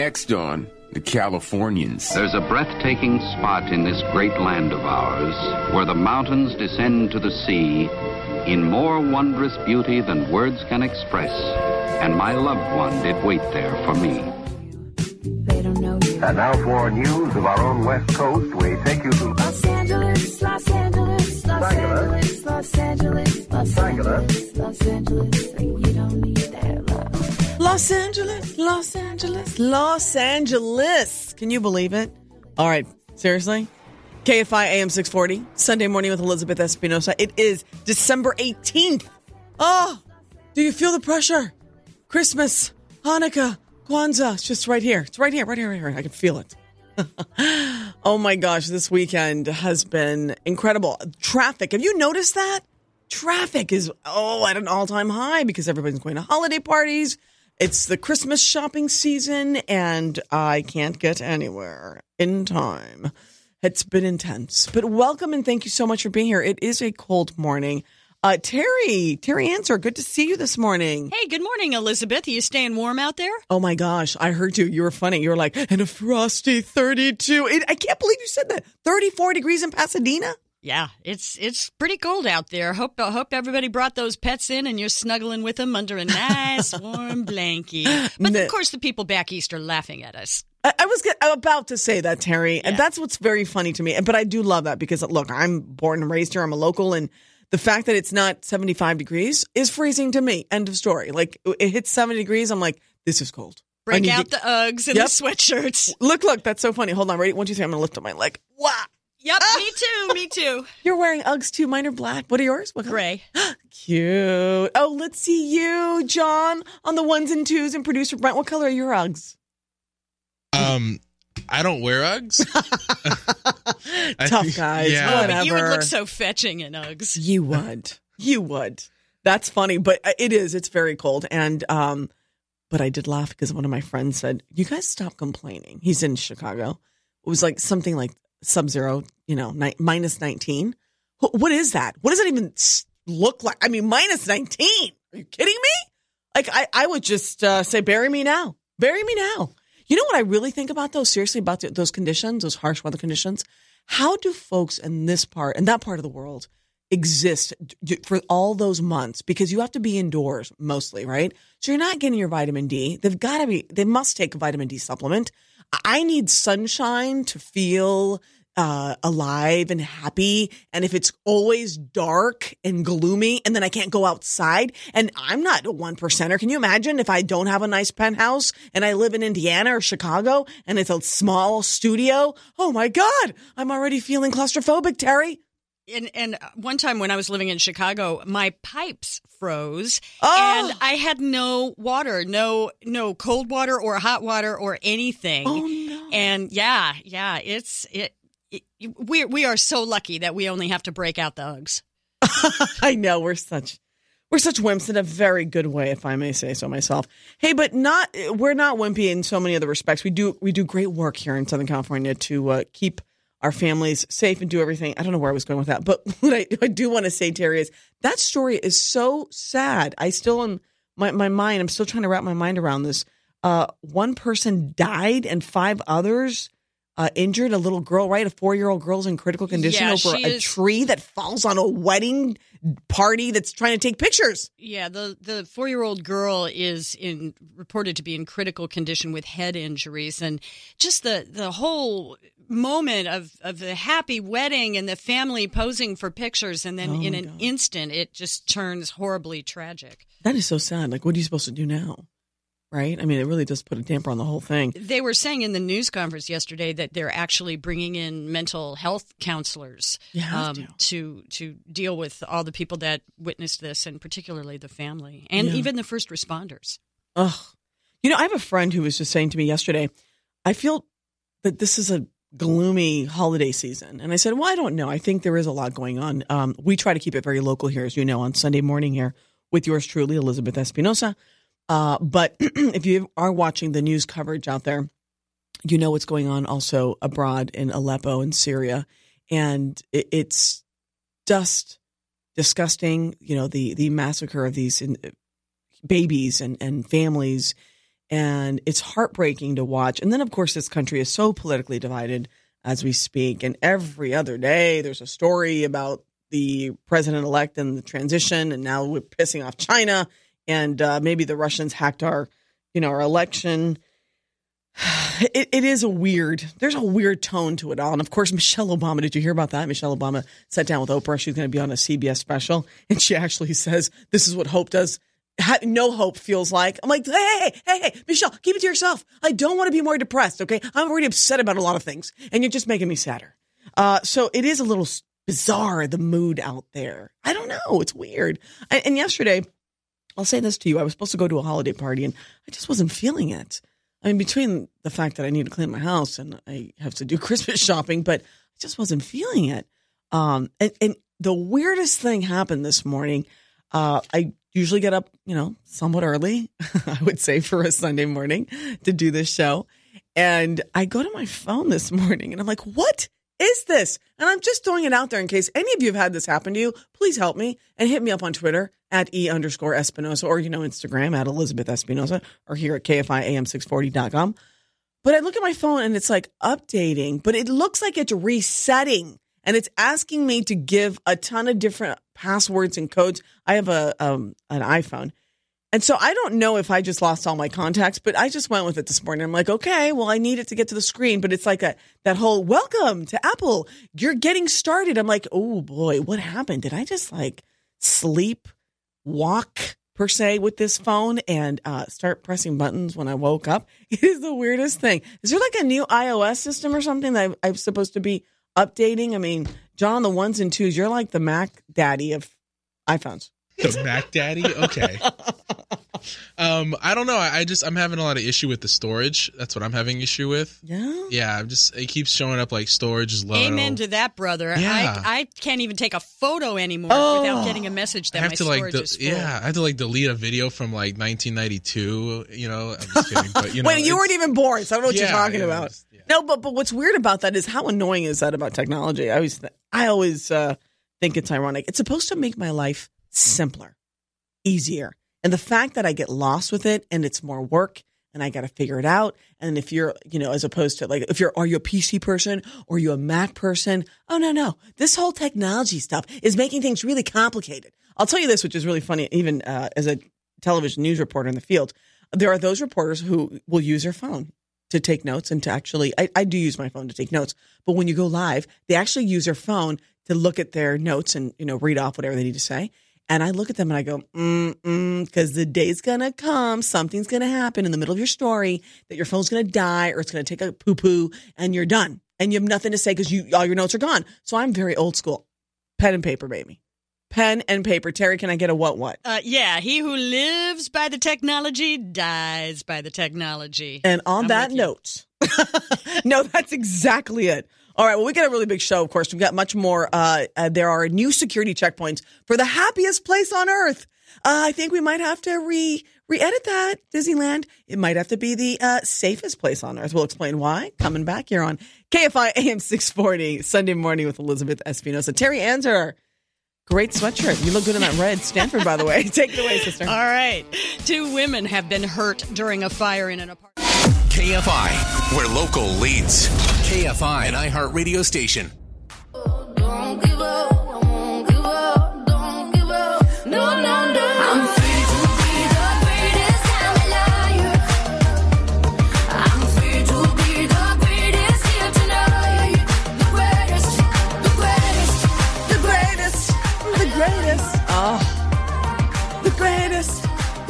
Next on The Californians. There's a breathtaking spot in this great land of ours where the mountains descend to the sea in more wondrous beauty than words can express, and my loved one did wait there for me. And now for news of our own West Coast, we take you to Los Angeles, Los Angeles, Los Angeles, Los Angeles, Los Angeles, Los Angeles. You don't need that love. Los Angeles, Los Angeles, Los Angeles. Can you believe it? All right, seriously? KFI AM 640, Sunday morning with Elizabeth Espinosa. It is December 18th. Oh, do you feel the pressure? Christmas, Hanukkah, Kwanzaa. It's just right here. It's right here. I can feel it. Oh my gosh, this weekend has been incredible. Traffic. Have you noticed that? Traffic is, at an all-time high because everybody's going to holiday parties. It's the Christmas shopping season, and I can't get anywhere in time. It's been intense. But welcome and thank you so much for being here. It is a cold morning. Terry Answer, good to see you this morning. Hey, good morning, Elizabeth. Are you staying warm out there? Oh, my gosh. I heard you. You were funny. You were like, and a frosty 32. I can't believe you said that. 34 degrees in Pasadena? Yeah, it's pretty cold out there. Hope everybody brought those pets in and you're snuggling with them under a nice warm blanket. But, of course, the people back east are laughing at us. I was about to say that, Terry, and that's what's very funny to me. But I do love that because, look, I'm born and raised here. I'm a local, and the fact that it's not 75 degrees is freezing to me. End of story. Like, it hits 70 degrees. I'm like, this is cold. Break out the Uggs and the sweatshirts. Look, that's so funny. Hold on, ready? 1, 2, 3. I'm going to lift up my leg. Wow. Yep, me too. You're wearing Uggs too. Mine are black. What are yours? What color? Gray. Cute. Oh, let's see you, John, on the 1s and 2s, and producer Brent. What color are your Uggs? I don't wear Uggs. Tough guys. Yeah. Whatever. But you would look so fetching in Uggs. You would. That's funny, but it is. It's very cold. And, but I did laugh because one of my friends said, you guys stop complaining. He's in Chicago. It was like something like sub-zero, minus 19. What is that? What does it even look like? I mean, minus 19. Are you kidding me? Like, I would just say, bury me now. Bury me now. You know what I really think about, though? Seriously, about those conditions, those harsh weather conditions? How do folks in this part and that part of the world exist for all those months? Because you have to be indoors mostly, right? So you're not getting your vitamin D. They must take a vitamin D supplement. I need sunshine to feel alive and happy. And if it's always dark and gloomy and then I can't go outside, and I'm not a 1%er. Can you imagine if I don't have a nice penthouse and I live in Indiana or Chicago and it's a small studio? Oh my God, I'm already feeling claustrophobic, Terry. And one time when I was living in Chicago, my pipes froze and I had no water, no cold water or hot water or anything. Oh no. And we are so lucky that we only have to break out the Uggs. I know we're such wimps in a very good way, if I may say so myself. Hey, but we're not wimpy in so many other respects. We do great work here in Southern California to keep our families safe and do everything. I don't know where I was going with that, but what I do want to say, Terry, is that story is so sad. I still am my mind. I'm still trying to wrap my mind around this. One person died and 5 others injured. A little girl, right? A 4-year-old girl's in critical condition over a tree that falls on a wedding party that's trying to take pictures. Yeah, the 4-year-old girl is reported to be in critical condition with head injuries, and just the whole moment of the happy wedding and the family posing for pictures, and then in an instant it just turns horribly tragic. That is so sad. Like, what are you supposed to do now? Right? I mean, it really does put a damper on the whole thing. They were saying in the news conference yesterday that they're actually bringing in mental health counselors to deal with all the people that witnessed this, and particularly the family and even the first responders. Ugh. I have a friend who was just saying to me yesterday, I feel that this is a gloomy holiday season. And I said, well, I don't know. I think there is a lot going on. We try to keep it very local here, as you know, on Sunday morning here with yours truly, Elizabeth Espinosa. But if you are watching the news coverage out there, you know what's going on also abroad in Aleppo and Syria. And it's just disgusting, the massacre of these babies and families. And it's heartbreaking to watch. And then, of course, this country is so politically divided as we speak. And every other day, there's a story about the president-elect and the transition. And now we're pissing off China. And maybe the Russians hacked our election. It is there's a weird tone to it all. And of course, Michelle Obama, did you hear about that? Michelle Obama sat down with Oprah. She's going to be on a CBS special. And she actually says, this is what hope does. No hope feels like. I'm like, hey, Michelle, keep it to yourself. I don't want to be more depressed, okay? I'm already upset about a lot of things, and you're just making me sadder. So it is a little bizarre, the mood out there. I don't know. It's weird. And yesterday, I'll say this to you. I was supposed to go to a holiday party, and I just wasn't feeling it. I mean, between the fact that I need to clean my house and I have to do Christmas shopping, but I just wasn't feeling it. And the weirdest thing happened this morning. I usually get up, somewhat early, I would say, for a Sunday morning to do this show. And I go to my phone this morning and I'm like, what is this? And I'm just throwing it out there in case any of you have had this happen to you. Please help me and hit me up on Twitter at @E_Espinosa or, Instagram at Elizabeth Espinosa or here at KFIAM640.com. But I look at my phone and it's like updating, but it looks like it's resetting. And it's asking me to give a ton of different passwords and codes. I have an iPhone. And so I don't know if I just lost all my contacts, but I just went with it this morning. I'm like, okay, well, I need it to get to the screen. But it's like that whole welcome to Apple. You're getting started. I'm like, oh, boy, what happened? Did I just sleep, walk, per se, with this phone and start pressing buttons when I woke up? It is the weirdest thing. Is there a new iOS system or something that I'm supposed to be updating? I mean, John, the ones and twos, you're like the Mac daddy of iPhones. The Mac daddy? Okay. I don't know. I'm having a lot of issue with the storage. That's what I'm having issue with. Yeah? Yeah, it keeps showing up like storage is low. Amen to that, brother. Yeah. I can't even take a photo anymore without getting a message that my storage is full. Yeah, I have to delete a video from 1992. I'm just kidding. But, wait, you weren't even born, so I don't know what you're talking about. No, but what's weird about that is how annoying is that about technology? I always think it's ironic. It's supposed to make my life simpler, easier. And the fact that I get lost with it and it's more work and I got to figure it out. And if you're, as opposed to are you a PC person or are you a Mac person? Oh, no. This whole technology stuff is making things really complicated. I'll tell you this, which is really funny, even as a television news reporter in the field. There are those reporters who will use their phone to take notes and to actually, I do use my phone to take notes. But when you go live, they actually use their phone to look at their notes and, read off whatever they need to say. And I look at them and I go, because the day's going to come, something's going to happen in the middle of your story that your phone's going to die or it's going to take a poo-poo and you're done. And you have nothing to say because all your notes are gone. So I'm very old school. Pen and paper, baby. Pen and paper. Terry, can I get a what? Yeah, he who lives by the technology dies by the technology. And on that note, no, that's exactly it. All right, well, we got a really big show, of course. We've got much more. There are new security checkpoints for the happiest place on earth. I think we might have to re-edit that, Disneyland. It might have to be the safest place on earth. We'll explain why. Coming back here on KFI AM 640, Sunday morning with Elizabeth Espinosa. Terry Anzer. Great sweatshirt. You look good in that red. Stanford, by the way. Take it away, sister. All right. 2 women have been hurt during a fire in an apartment. KFI, where local leads. KFI, an iHeartRadio station. Don't give up, I won't give up, don't give up, no. I'm free to be the greatest, I'm a liar. I'm free to be the greatest here tonight. The greatest. Oh, the greatest.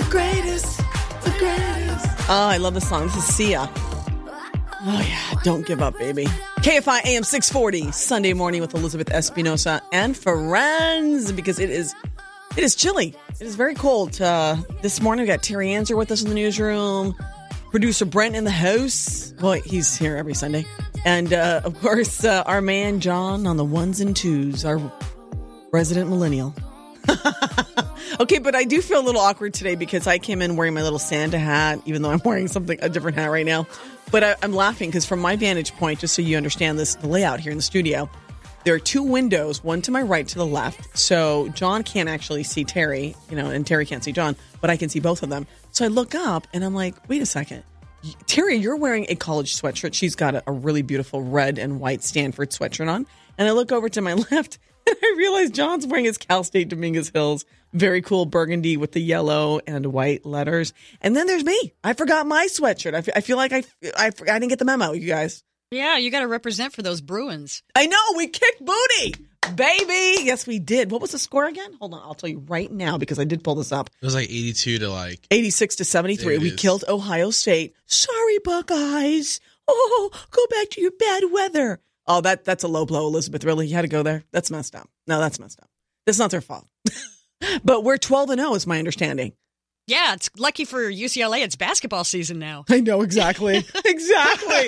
Oh, I love this song. This is Sia. Oh, yeah. Don't give up, baby. KFI AM 640, Sunday morning with Elizabeth Espinosa and friends, because it is chilly. It is very cold. This morning, we got Terry Anzer with us in the newsroom. Producer Brent in the house. Well, he's here every Sunday. And, of course, our man John on the ones and twos, our resident millennial. Okay, but I do feel a little awkward today because I came in wearing my little Santa hat, even though I'm wearing a different hat right now. But I'm laughing because from my vantage point, just so you understand the layout here in the studio, There are two windows, one to my right, to the left. So John can't actually see Terry, and Terry can't see John, but I can see both of them. So I look up and I'm like, wait a second. Terry, you're wearing a college sweatshirt. She's got a really beautiful red and white Stanford sweatshirt on. And I look over to my left and I realize John's wearing his Cal State Dominguez Hills. Very cool burgundy with the yellow and white letters. And then there's me. I forgot my sweatshirt. I feel like I didn't get the memo, you guys. Yeah, you got to represent for those Bruins. I know. We kicked booty, baby. Yes, we did. What was the score again? Hold on. I'll tell you right now because I did pull this up. It was like 82 to 86 to 73. We killed Ohio State. Sorry, Buckeyes. Oh, go back to your bad weather. Oh, that's a low blow, Elizabeth. Really? You had to go there? That's messed up. No, that's messed up. That's not their fault. But we're 12-0 is my understanding. Yeah, it's lucky for UCLA. It's basketball season now. I know, exactly. Exactly.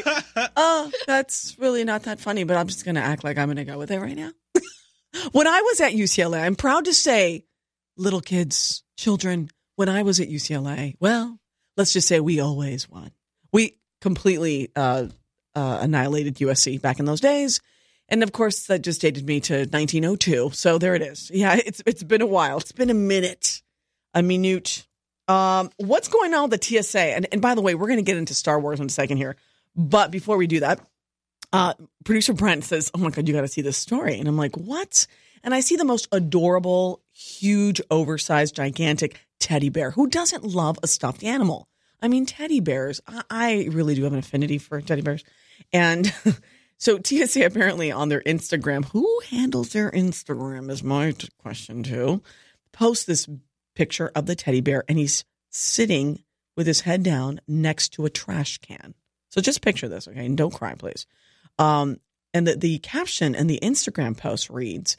That's really not that funny, but I'm just going to act like I'm going to go with it right now. When I was at UCLA, I'm proud to say, little kids, children, when I was at UCLA, well, let's just say we always won. We completely annihilated USC back in those days. And of course, that just dated me to 1902. So there it is. Yeah, it's been a while. It's been a minute. A minute. What's going on with the TSA? And by the way, we're going to get into Star Wars in a second here. But before we do that, producer Brent says, oh my God, you got to see this story. And I'm like, what? And I see the most adorable, huge, oversized, gigantic teddy bear. Who doesn't love a stuffed animal? I mean, teddy bears. I really do have an affinity for teddy bears. And so TSA apparently on their Instagram, who handles their Instagram is my question too, post this picture of the teddy bear and he's sitting with his head down next to a trash can. So just picture this, okay? And don't cry, please. And the caption and the Instagram post reads,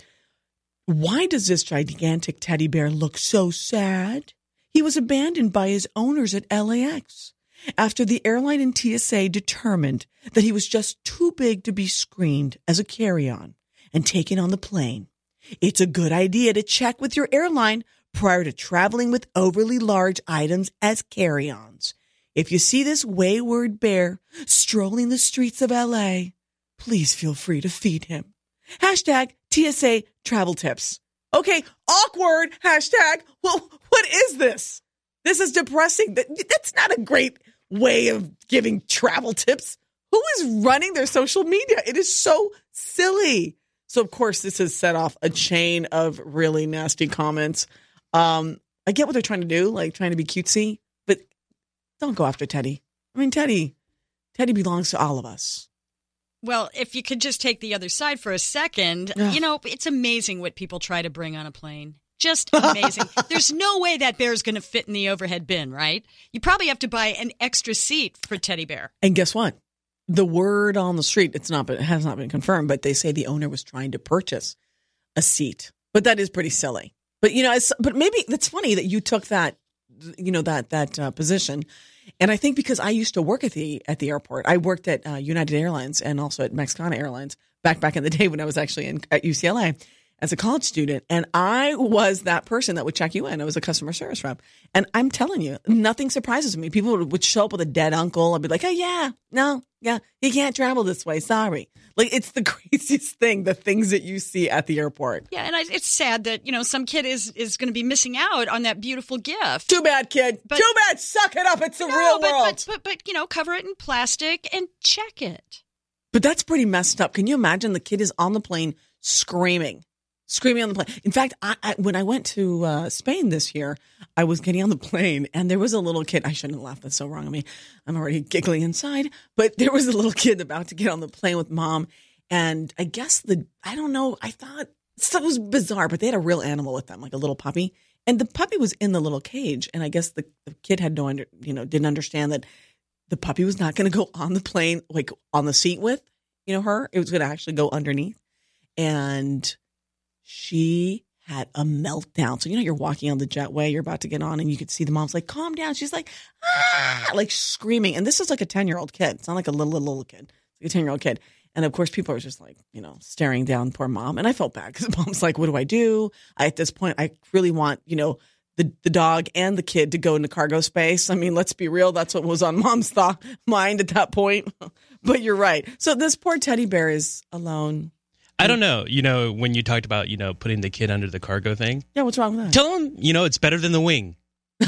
why does this gigantic teddy bear look so sad? He was abandoned by his owners at LAX after the airline and TSA determined that he was just too big to be screened as a carry-on and taken on the plane. It's a good idea to check with your airline prior to traveling with overly large items as carry-ons. If you see this wayward bear strolling the streets of LA, please feel free to feed him. Hashtag TSA travel tips. Okay, awkward. Hashtag. Well, what is this? This is depressing. That's not a great way of giving travel tips. Who is running their social media? It is so silly. So, of course, this has set off a chain of really nasty comments. I get what they're trying to do, like trying to be cutesy, but don't go after Teddy. I mean, Teddy belongs to all of us. Well, if you could just take the other side for a second, it's amazing what people try to bring on a plane. Just amazing. There's no way that bear is going to fit in the overhead bin, right? You probably have to buy an extra seat for Teddy Bear. And guess what? The word on the street, it has not been confirmed, but they say the owner was trying to purchase a seat. But that is pretty silly. But but maybe it's funny that you took that, that position. And I think because I used to work at the airport, I worked at United Airlines and also at Mexicana Airlines back in the day when I was actually at UCLA as a college student. And I was that person that would check you in. I was a customer service rep. And I'm telling you, nothing surprises me. People would show up with a dead uncle. I'd be like, oh, yeah, he can't travel this way. Sorry. Like, it's the craziest thing, the things that you see at the airport. Yeah, and it's sad that, some kid is going to be missing out on that beautiful gift. Too bad, kid. Too bad. Suck it up. It's the real world. But cover it in plastic and check it. But that's pretty messed up. Can you imagine the kid is on the plane screaming on the plane? In fact, when I went to Spain this year, I was getting on the plane and there was a little kid. I shouldn't laugh. That's so wrong of me. I'm already giggling inside. But there was a little kid about to get on the plane with mom. And I guess I thought it was bizarre, but they had a real animal with them, like a little puppy. And the puppy was in the little cage. And I guess the kid had didn't understand that the puppy was not going to go on the plane, like on the seat with, her. It was going to actually go underneath. And she had a meltdown. So, you're walking on the jetway, you're about to get on, and you could see the mom's like, calm down. She's like, like screaming. And this is like a 10-year-old kid. It's not like a little kid. It's like a 10-year-old kid. And of course, people are just like, staring down poor mom. And I felt bad because mom's like, what do I do? At this point, I really want, the dog and the kid to go into cargo space. I mean, let's be real. That's what was on mom's mind at that point. But you're right. So this poor teddy bear is alone. I don't know. You know, when you talked about, putting the kid under the cargo thing. Yeah, what's wrong with that? Tell him, it's better than the wing.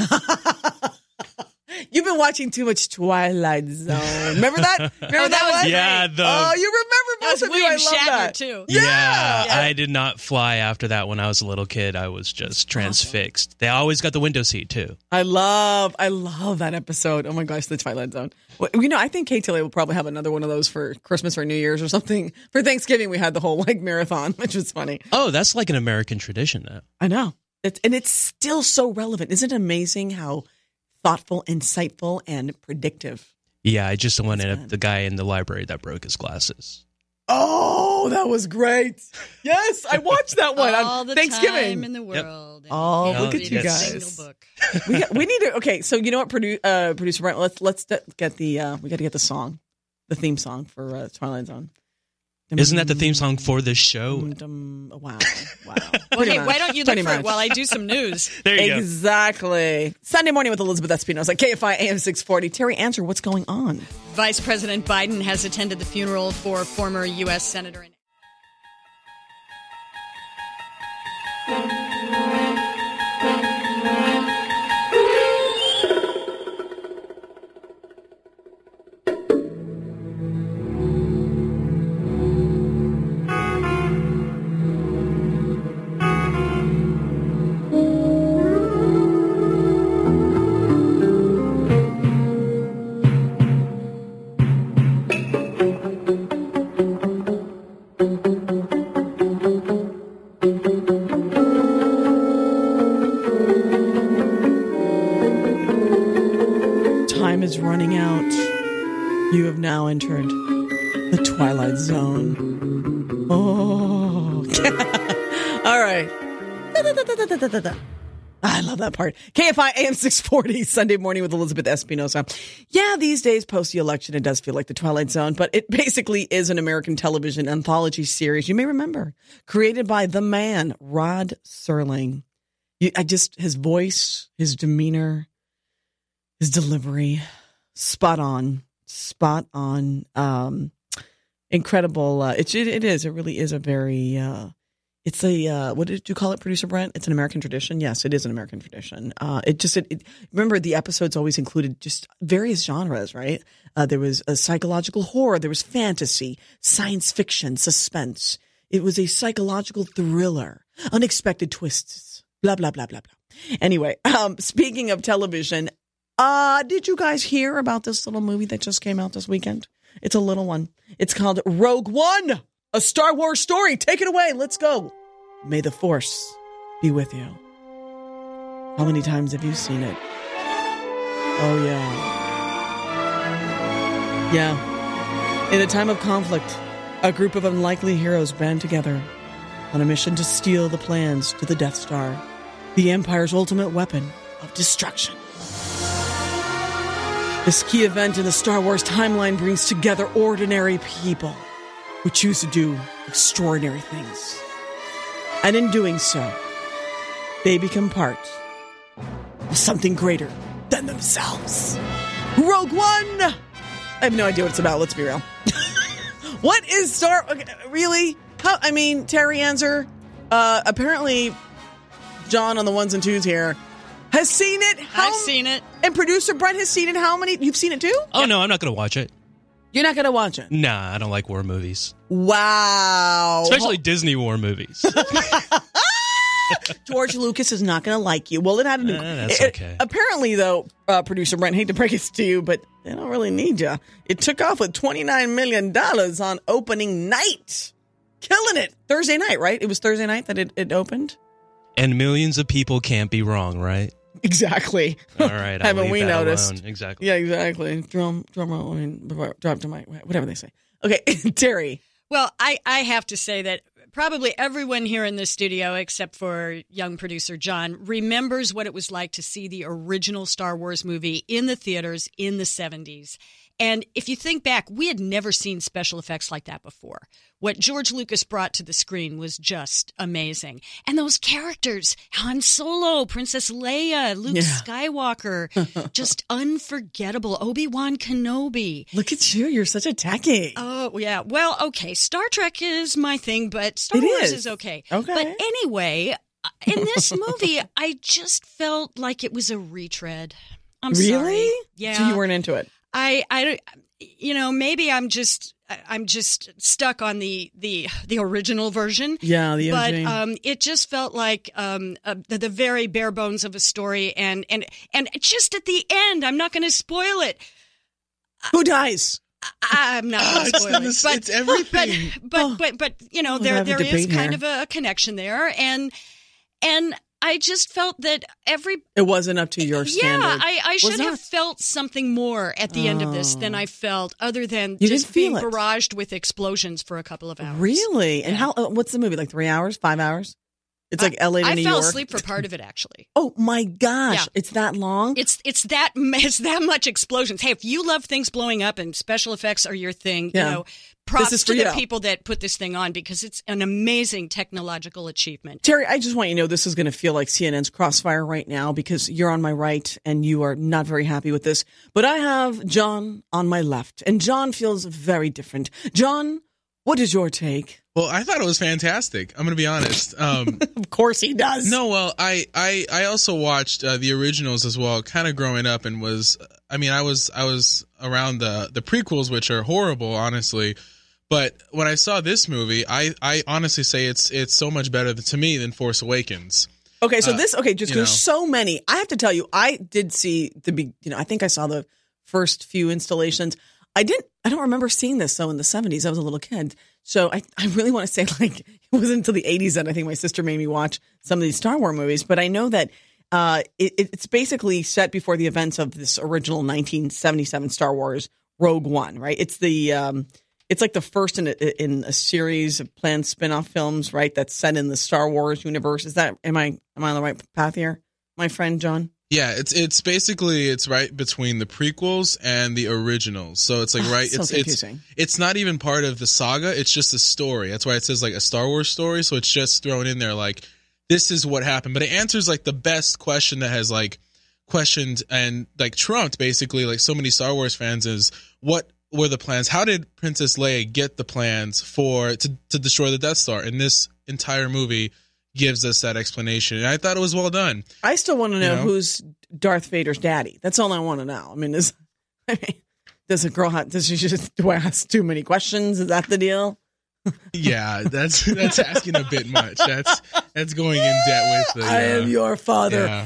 You've been watching too much Twilight Zone. Remember that? Remember that one? Yeah. Oh, you remember most of you. I love that. Too. Yeah, I did not fly after that when I was a little kid. I was just transfixed. They always got the window seat, too. I love that episode. Oh, my gosh, the Twilight Zone. Well, I think KTLA will probably have another one of those for Christmas or New Year's or something. For Thanksgiving, we had the whole, marathon, which was funny. Oh, that's like an American tradition now. I know. It's still so relevant. Isn't it amazing how thoughtful, insightful, and predictive? Yeah, I just went at the guy in the library that broke his glasses. Oh, that was great. Yes, I watched that one all on the Thanksgiving. Time in the world. Yep. Oh, look at you guys. Book. we need to. Okay, so you know what, producer Brent? Let's get the. We got to get the song, the theme song for Twilight Zone. Isn't that the theme song for this show? Wow. Okay, why don't you look for it while I do some news? There you go. Exactly. Sunday morning with Elizabeth Espinosa, KFI AM 640. Terry, answer what's going on. Vice President Biden has attended the funeral for former U.S. Senator. Time is running out. You have now entered the Twilight Zone. Oh. All right. I love that part. KFI AM 640, Sunday morning with Elizabeth Espinosa. Yeah, these days, post the election, it does feel like the Twilight Zone, but it basically is an American television anthology series you may remember, created by the man, Rod Serling. His voice, his demeanor, his delivery, spot on. Incredible. It really is a very, it's a, what did you call it, Producer Brent? It's an American tradition. Yes, it is an American tradition. Remember the episodes always included just various genres, right? There was a psychological horror. There was fantasy, science fiction, suspense. It was a psychological thriller, unexpected twists, blah, blah, blah, blah, blah. Anyway, speaking of television, did you guys hear about this little movie that just came out this weekend? It's a little one. It's called Rogue One, a Star Wars story. Take it away. Let's go. May the Force be with you. How many times have you seen it? Oh, yeah. Yeah. In a time of conflict, a group of unlikely heroes band together on a mission to steal the plans to the Death Star, the Empire's ultimate weapon of destruction. This key event in the Star Wars timeline brings together ordinary people who choose to do extraordinary things. And in doing so, they become part of something greater than themselves. Rogue One! I have no idea what it's about, let's be real. What is Star... Okay, really? Terry answer. Apparently, John on the ones and twos here has seen it. I've seen it. And producer Brent has seen it. How many? You've seen it too? Oh, no, I'm not going to watch it. You're not going to watch it? Nah, I don't like war movies. Wow. Especially Disney war movies. George Lucas is not going to like you. Well, it had that's okay. Apparently, though, producer Brent, hate to break it to you, but they don't really need you. It took off with $29 million on opening night. Killing it. Thursday night, right? It was Thursday night that it opened? And millions of people can't be wrong, right? Exactly. All right. Haven't we noticed? Alone. Exactly. Yeah, exactly. Drum roll. Drop to mic. Whatever they say. Okay, Terry. Well, I have to say that probably everyone here in the studio, except for young producer John, remembers what it was like to see the original Star Wars movie in the theaters in the 70s. And if you think back, we had never seen special effects like that before. What George Lucas brought to the screen was just amazing. And those characters, Han Solo, Princess Leia, Luke Skywalker, just unforgettable. Obi-Wan Kenobi. Look at you. You're such a techie. Oh, yeah. Well, okay. Star Trek is my thing, but Star Wars is okay. Okay. But anyway, in this movie, I just felt like it was a retread. I'm really? sorry. Yeah. So you weren't into it? I maybe I'm just stuck on the original version. Yeah, the but OG. it just felt like the very bare bones of a story, and just at the end, I'm not going to spoil it. Who dies? I'm not going to spoil it. It's everything. But there is kind of a connection there, and I just felt that it wasn't up to your standard. Yeah, I should have felt something more at the end of this than I felt, other than You just didn't feel being it. barraged with explosions for a couple of hours. Really? And how? What's the movie? Like 3 hours? 5 hours? It's like LA to New York. I fell asleep for part of it, actually. Oh my gosh! Yeah. It's that long? It's that much explosions. Hey, if you love things blowing up and special effects are your thing, props This is to for the you. people that put this thing on, because it's an amazing technological achievement. Terry, I just want you to know this is going to feel like CNN's Crossfire right now because you're on my right and you are not very happy with this. But I have John on my left, and John feels very different. John, what is your take? Well, I thought it was fantastic. I'm going to be honest. Of course he does. No, well, I also watched the originals as well, kind of growing up, and I was around the prequels, which are horrible, honestly. But when I saw this movie, I honestly say it's so much better to me than Force Awakens. Okay, so there's so many. I have to tell you, I did see I think I saw the first few installations. I don't remember seeing this though in the 70s. I was a little kid. So I really want to say, like, it wasn't until the 80s that I think my sister made me watch some of these Star Wars movies. But I know that it's basically set before the events of this original 1977 Star Wars Rogue One, right? It's it's like the first in a series of planned spin-off films, right? That's set in the Star Wars universe. Am I on the right path here, my friend John? Yeah, it's basically right between the prequels and the originals. So it's like it's not even part of the saga. It's just a story. That's why it says like a Star Wars story. So it's just thrown in there like this is what happened. But it answers like the best question that has like questioned and like trumped basically like so many Star Wars fans is what were the plans? How did Princess Leia get the plans to destroy the Death Star? And this entire movie gives us that explanation, and I thought it was well done. I still want to know who's Darth Vader's daddy. That's all I want to know. I mean, does a girl do I ask too many questions? Is that the deal? Yeah, that's asking a bit much. That's going in debt with the. I am your father. Yeah.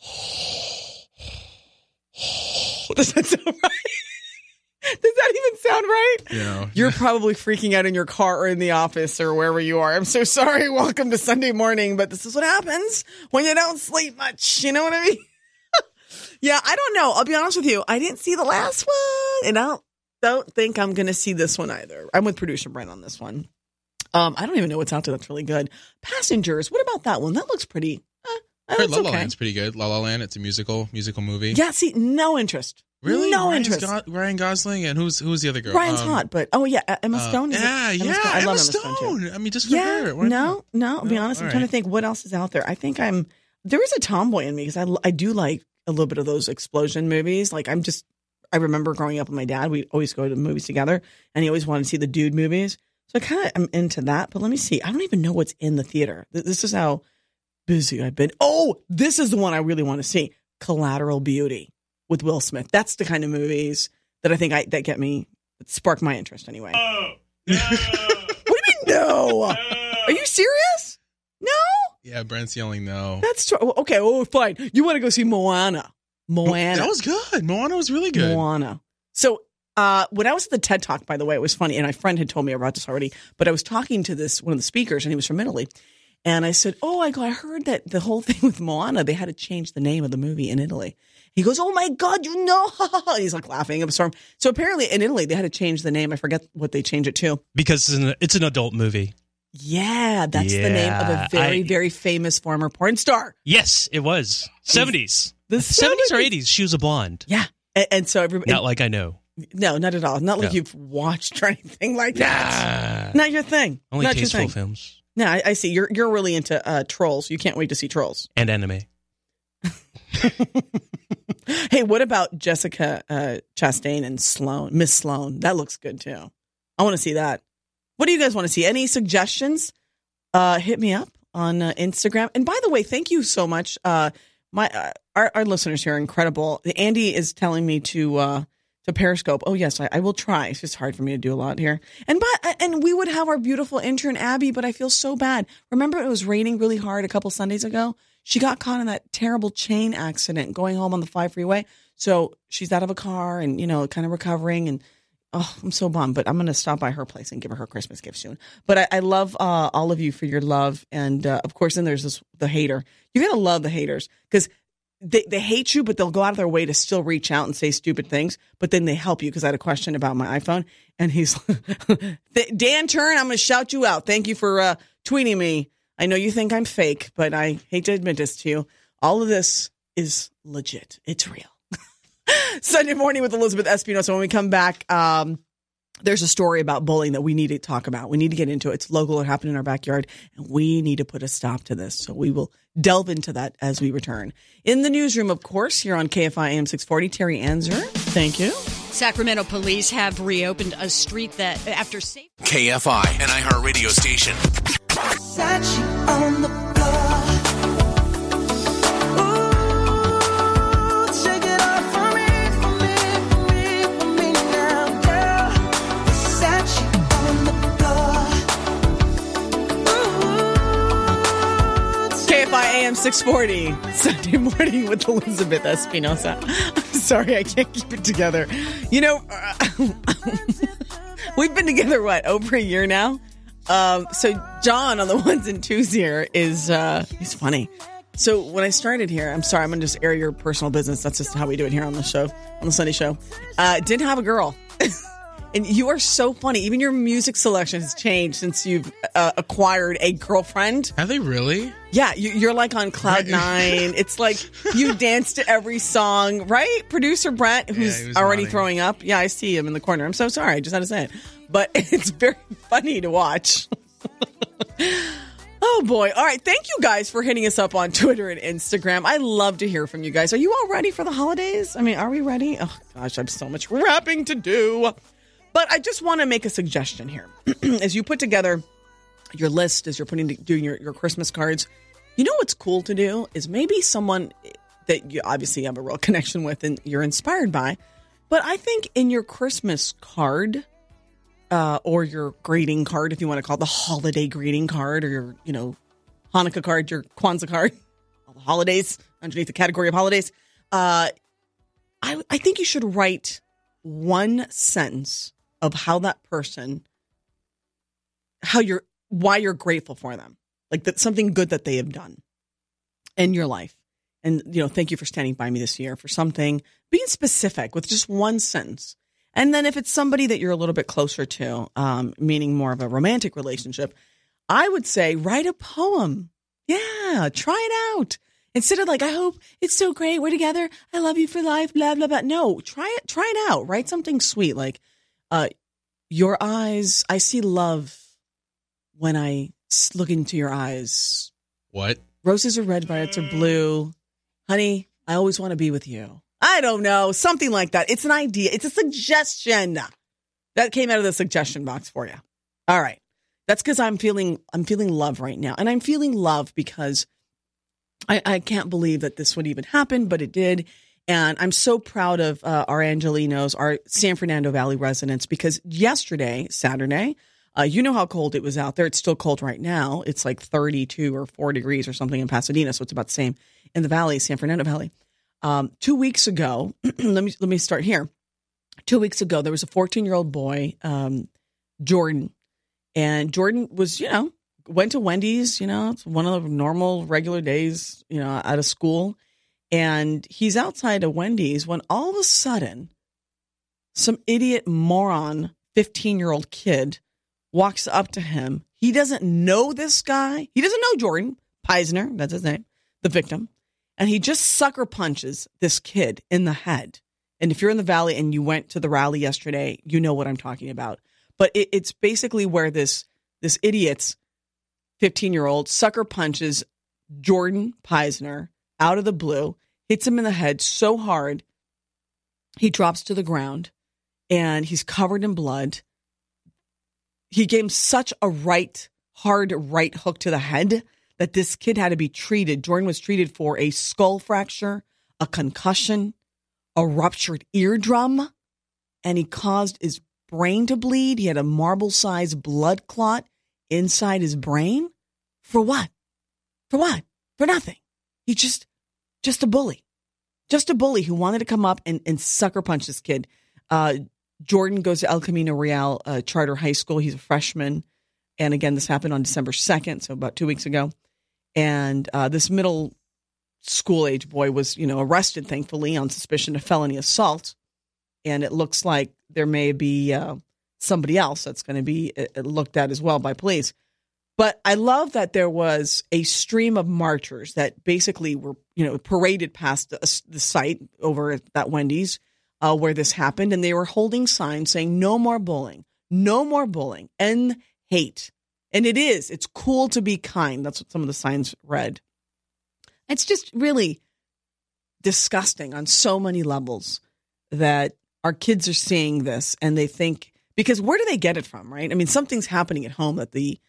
Does that sound right? Does that even sound right? Yeah. You're probably freaking out in your car or in the office or wherever you are. I'm so sorry. Welcome to Sunday morning, but this is what happens when you don't sleep much. You know what I mean? Yeah, I don't know. I'll be honest with you. I didn't see the last one, and I don't think I'm going to see this one either. I'm with producer Brent on this one. I don't even know what's out there that's really good. Passengers. What about that one? That looks pretty. I heard La La Land's pretty good. La La Land. It's a musical movie. Yeah. See, no interest. Really? No interest. Ryan Gosling and who's the other girl? Ryan's hot, but Emma Stone. I love Emma Stone. I mean, just for her. No. I'll be honest. I'm trying to think what else is out there. I think there is a tomboy in me because I do like a little bit of those explosion movies. Like I remember growing up with my dad. We always go to movies together, and he always wanted to see the dude movies. So I kind of am into that. But let me see. I don't even know what's in the theater. This is how busy I've been. Oh, this is the one I really want to see. Collateral Beauty with Will Smith. That's the kind of movies that I think that spark my interest anyway. No. What do you mean no? Are you serious? No? Yeah, Brent's yelling no. That's true. Okay, fine. You want to go see Moana. That was good. Moana was really good. Moana. So when I was at the TED Talk, by the way, it was funny, and my friend had told me about this already, but I was talking to one of the speakers, and he was from Italy. And I said, I heard that the whole thing with Moana, they had to change the name of the movie in Italy. He goes, oh my God, you know. He's like laughing up a storm. So apparently in Italy, they had to change the name. I forget what they changed it to. Because it's an adult movie. Yeah, that's the name of a very, very famous former porn star. Yes, it was. 70s. The 70s or 80s, she was a blonde. Yeah. And so everybody. Not like I know. No, not at all. Not like you've watched or anything like that. Not your thing. Only not tasteful films. No, I see. You're really into Trolls. You can't wait to see Trolls. And anime. Hey, what about Jessica Chastain and Miss Sloane? That looks good too. I want to see that. What do you guys want to see? Any suggestions? Hit me up on Instagram. And by the way, thank you so much. Our listeners here are incredible. Andy is telling me to Periscope. Oh yes, I will try. It's just hard for me to do a lot here. And we would have our beautiful intern Abby, but I feel so bad. Remember it was raining really hard a couple Sundays ago? She got caught in that terrible chain accident going home on the 5 freeway. So she's out of a car and, kind of recovering. And I'm so bummed, but I'm going to stop by her place and give her Christmas gift soon. But I love all of you for your love. And of course, then there's the hater. You got to love the haters because they hate you, but they'll go out of their way to still reach out and say stupid things. But then they help you because I had a question about my iPhone. And he's Dan Turn, I'm going to shout you out. Thank you for tweeting me. I know you think I'm fake, but I hate to admit this to you. All of this is legit. It's real. Sunday morning with Elizabeth Espinosa. When we come back, there's a story about bullying that we need to talk about. We need to get into it. It's local. It happened in our backyard, and we need to put a stop to this. So we will delve into that as we return. In the newsroom, of course, here on KFI AM 640, Terry Anzer. Thank you. Sacramento police have reopened a street that after KFI, an iHeartRadio station. Versace on the floor. Ooh, shake it off for me now, girl. Versace on the floor. KFI AM 640, Sunday morning with Elizabeth Espinosa. I'm sorry, I can't keep it together. We've been together, over a year now? So John on the ones and twos here is, he's funny. So when I started here, I'm sorry, I'm going to just air your personal business. That's just how we do it here on the show, on the Sunday show. Didn't have a girl. And you are so funny. Even your music selection has changed since you've acquired a girlfriend. Have they really? Yeah, you're like on cloud nine. It's like you dance to every song, right? Producer Brent, who's already throwing up. Yeah, I see him in the corner. I'm so sorry. I just had to say it. But it's very funny to watch. Oh, boy. All right. Thank you guys for hitting us up on Twitter and Instagram. I love to hear from you guys. Are you all ready for the holidays? I mean, are we ready? Oh, gosh, I have so much wrapping to do. But I just want to make a suggestion here. As you put together your list, as you're doing your Christmas cards, you know what's cool to do is maybe someone that you obviously have a real connection with and you're inspired by. But I think in your Christmas card, or your greeting card, if you want to call it the holiday greeting card, or your, Hanukkah card, your Kwanzaa card, all the holidays underneath the category of holidays. I think you should write one sentence of how that person, why you're grateful for them, like that's something good that they have done in your life. And, thank you for standing by me this year for something, being specific with just one sentence. And then if it's somebody that you're a little bit closer to, meaning more of a romantic relationship, I would say write a poem. Yeah, try it out. Instead of like, I hope it's so great, we're together, I love you for life, blah, blah, blah. No, try it out. Write something sweet like, your eyes, I see love when I look into your eyes. What? Roses are red, violets are blue. Honey, I always want to be with you. I don't know. Something like that. It's an idea. It's a suggestion that came out of the suggestion box for you. All right. That's because I'm feeling love right now. And I'm feeling love because I can't believe that this would even happen, but it did. And I'm so proud of our Angelinos, our San Fernando Valley residents, because yesterday, Saturday, you know how cold it was out there. It's still cold right now. It's like 32 or 4 degrees or something in Pasadena. So it's about the same in the valley, San Fernando Valley. 2 weeks ago, let me start here. 2 weeks ago, there was a 14-year-old boy, Jordan, and Jordan was, went to Wendy's, it's one of the normal regular days, out of school. And he's outside of Wendy's when all of a sudden some idiot moron 15-year-old kid walks up to him. He doesn't know this guy. He doesn't know Jordan Peisner. That's his name, the victim. And he just sucker punches this kid in the head And if you're in the Valley and you went to the rally yesterday, you know what I'm talking about. But it's basically where this idiot's 15-year-old sucker punches Jordan Peisner out of the blue, hits him in the head so hard, he drops to the ground, and he's covered in blood. He gave him such a hard right hook to the head that this kid had to be treated. Jordan was treated for a skull fracture, a concussion, a ruptured eardrum, and he caused his brain to bleed. He had a marble-sized blood clot inside his brain. For what? For what? For nothing. He's just a bully. Just a bully who wanted to come up and sucker punch this kid. Jordan goes to El Camino Real Charter High School. He's a freshman. And again, this happened on December 2nd, so about 2 weeks ago. And this middle school age boy was, arrested, thankfully, on suspicion of felony assault. And it looks like there may be somebody else that's going to be looked at as well by police. But I love that there was a stream of marchers that basically were, paraded past the site over at that Wendy's where this happened. And they were holding signs saying, no more bullying, end hate. And it's cool to be kind. That's what some of the signs read. It's just really disgusting on so many levels that our kids are seeing this and they think, because where do they get it from, right? I mean, something's happening at home that the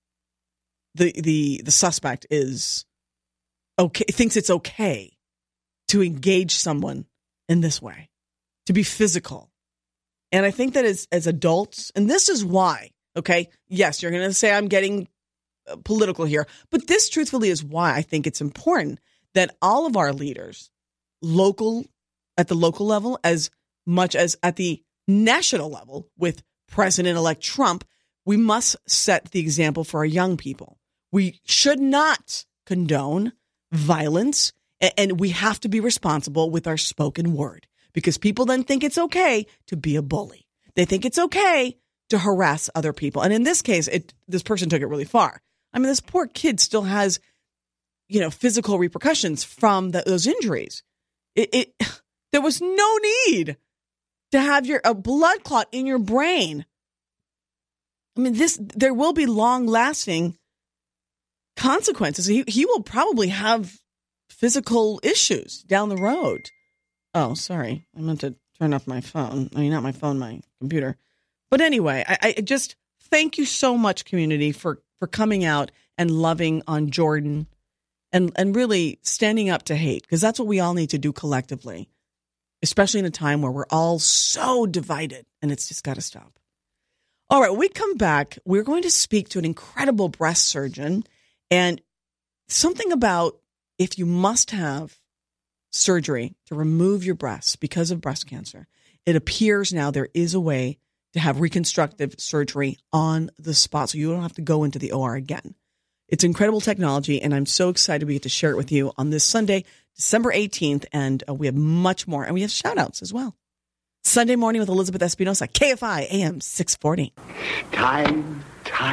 suspect is okay, thinks it's okay to engage someone in this way, to be physical. And I think that as adults, and this is why, okay, yes, you're going to say I'm getting political here, but this truthfully is why I think it's important that all of our leaders, at the local level, as much as at the national level with President-elect Trump, we must set the example for our young people. We should not condone violence, and we have to be responsible with our spoken word, because people then think it's okay to be a bully. They think it's okay to harass other people. And in this case, this person took it really far. I mean, this poor kid still has, physical repercussions from those injuries. There was no need to have a blood clot in your brain. I mean, there will be long-lasting consequences. He will probably have physical issues down the road. Oh, sorry. I meant to turn off my phone. I mean, not my phone, my computer. But anyway, I just thank you so much, community, for coming out and loving on Jordan and really standing up to hate, because that's what we all need to do collectively, especially in a time where we're all so divided, and it's just got to stop. All right, when we come back, we're going to speak to an incredible breast surgeon and something about if you must have surgery to remove your breasts because of breast cancer. It appears now there is a way to have reconstructive surgery on the spot, so you don't have to go into the OR again. It's incredible technology, and I'm so excited we get to share it with you on this Sunday, December 18th, and we have much more, and we have shout-outs as well. Sunday Morning with Elizabeth Espinosa, KFI AM 640. Time.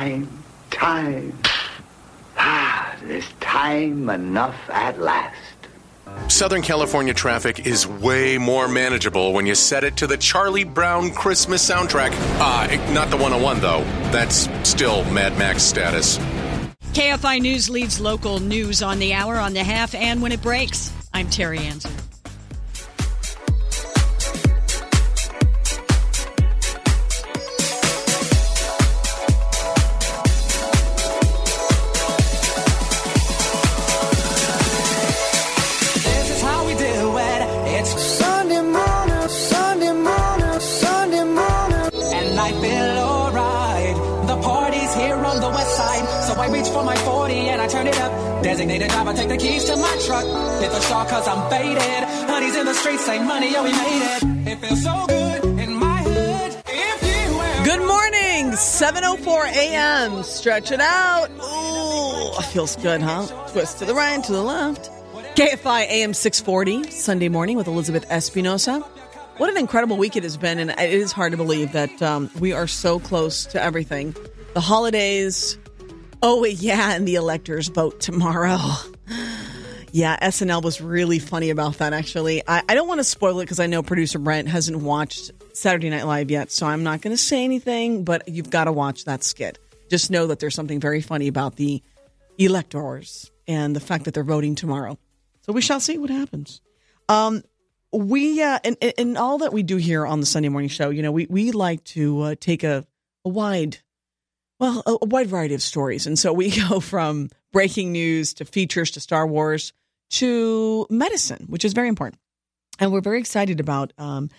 There's time enough at last. Southern California traffic is way more manageable when you set it to the Charlie Brown Christmas soundtrack. Not the 101, though. That's still Mad Max status. KFI News leads local news on the hour, on the half, and when it breaks. I'm Terry Anser. For my 40 and I turn it up. Designated driver, take the keys to my truck. Hit the shop cause I'm faded. Honey's in the streets, say money, yo, we made it. It feels so good in my hood. Good morning, 7:04 a.m. Stretch it out. Ooh, feels good, huh? Twist to the right, to the left. KFI AM 640, Sunday Morning with Elizabeth Espinosa. What an incredible week it has been, and it is hard to believe that we are so close to everything. The holidays. Oh, yeah, and the electors vote tomorrow. Yeah, SNL was really funny about that, actually. I don't want to spoil it because I know producer Brent hasn't watched Saturday Night Live yet, so I'm not going to say anything, but you've got to watch that skit. Just know that there's something very funny about the electors and the fact that they're voting tomorrow. So we shall see what happens. We and all that we do here on the Sunday morning show, we like to take a wide variety of stories. And so we go from breaking news to features to Star Wars to medicine, which is very important. And we're very excited about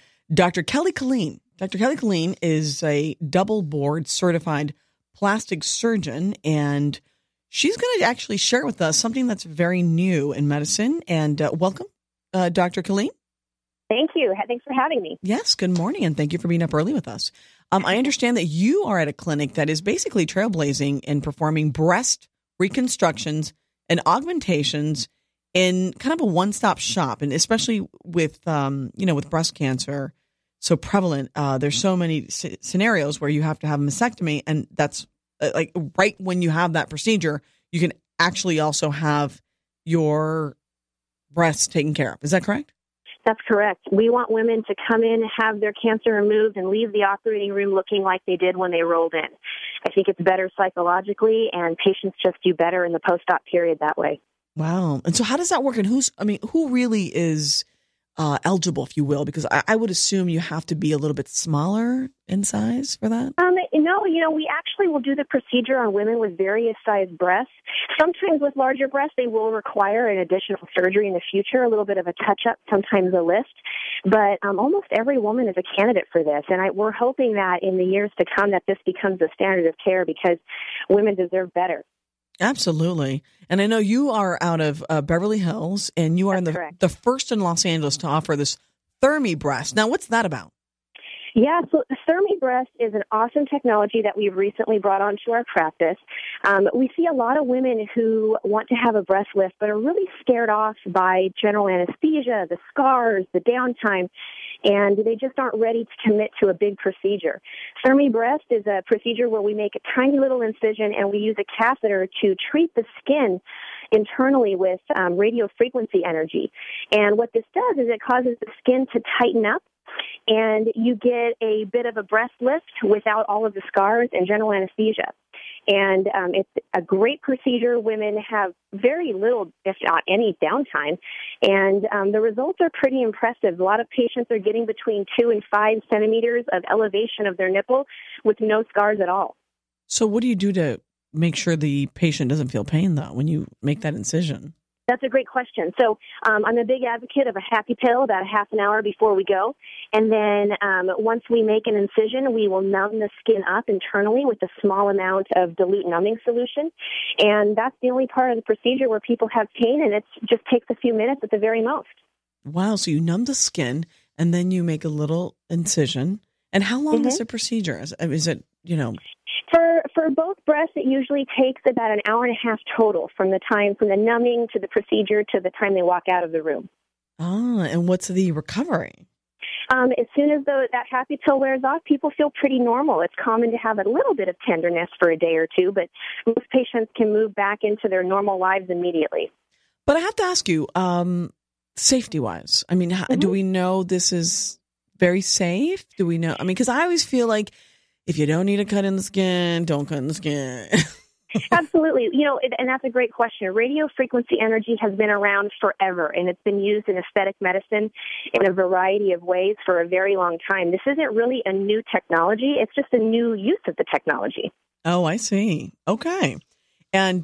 Dr. Kelly Killeen. Dr. Kelly Killeen is a double board certified plastic surgeon, and she's going to actually share with us something that's very new in medicine. And welcome, Dr. Killeen. Thank you. Thanks for having me. Yes, good morning, and thank you for being up early with us. I understand that you are at a clinic that is basically trailblazing in performing breast reconstructions and augmentations in kind of a one-stop shop, and especially with with breast cancer so prevalent. There's so many scenarios where you have to have a mastectomy, and that's like right when you have that procedure, you can actually also have your breasts taken care of. Is that correct? That's correct. We want women to come in, have their cancer removed, and leave the operating room looking like they did when they rolled in. I think it's better psychologically, and patients just do better in the post-op period that way. Wow. And so how does that work? And who really is eligible, if you will? Because I would assume you have to be a little bit smaller in size for that? No, we actually will do the procedure on women with various sized breasts. Sometimes with larger breasts, they will require an additional surgery in the future, a little bit of a touch-up, sometimes a lift. But almost every woman is a candidate for this. And we're hoping that in the years to come that this becomes the standard of care because women deserve better. Absolutely. And I know you are out of Beverly Hills, and you are the first in Los Angeles to offer this Thermi breast. Now, what's that about? Yeah, so the Thermi breast is an awesome technology that we've recently brought onto our practice. We see a lot of women who want to have a breast lift but are really scared off by general anesthesia, the scars, the downtime, and they just aren't ready to commit to a big procedure. Thermi breast is a procedure where we make a tiny little incision and we use a catheter to treat the skin internally with radio frequency energy. And what this does is it causes the skin to tighten up, and you get a bit of a breast lift without all of the scars and general anesthesia. And it's a great procedure. Women have very little, if not any, downtime. And the results are pretty impressive. A lot of patients are getting between 2 and 5 centimeters of elevation of their nipple with no scars at all. So what do you do to make sure the patient doesn't feel pain, though, when you make that incision? That's a great question. So I'm a big advocate of a happy pill about a half an hour before we go. And then once we make an incision, we will numb the skin up internally with a small amount of dilute numbing solution. And that's the only part of the procedure where people have pain, and it just takes a few minutes at the very most. Wow. So you numb the skin, and then you make a little incision. And how long is the procedure? Is it, For both breasts, it usually takes about an hour and a half total from the numbing to the procedure to the time they walk out of the room. Ah, and what's the recovery? As soon as that happy pill wears off, people feel pretty normal. It's common to have a little bit of tenderness for a day or two, but most patients can move back into their normal lives immediately. But I have to ask you, safety-wise, do we know this is very safe? Do we know? Because I always feel like if you don't need a cut in the skin, don't cut in the skin. Absolutely. And that's a great question. Radio frequency energy has been around forever, and it's been used in aesthetic medicine in a variety of ways for a very long time. This isn't really a new technology. It's just a new use of the technology. Oh, I see. Okay. And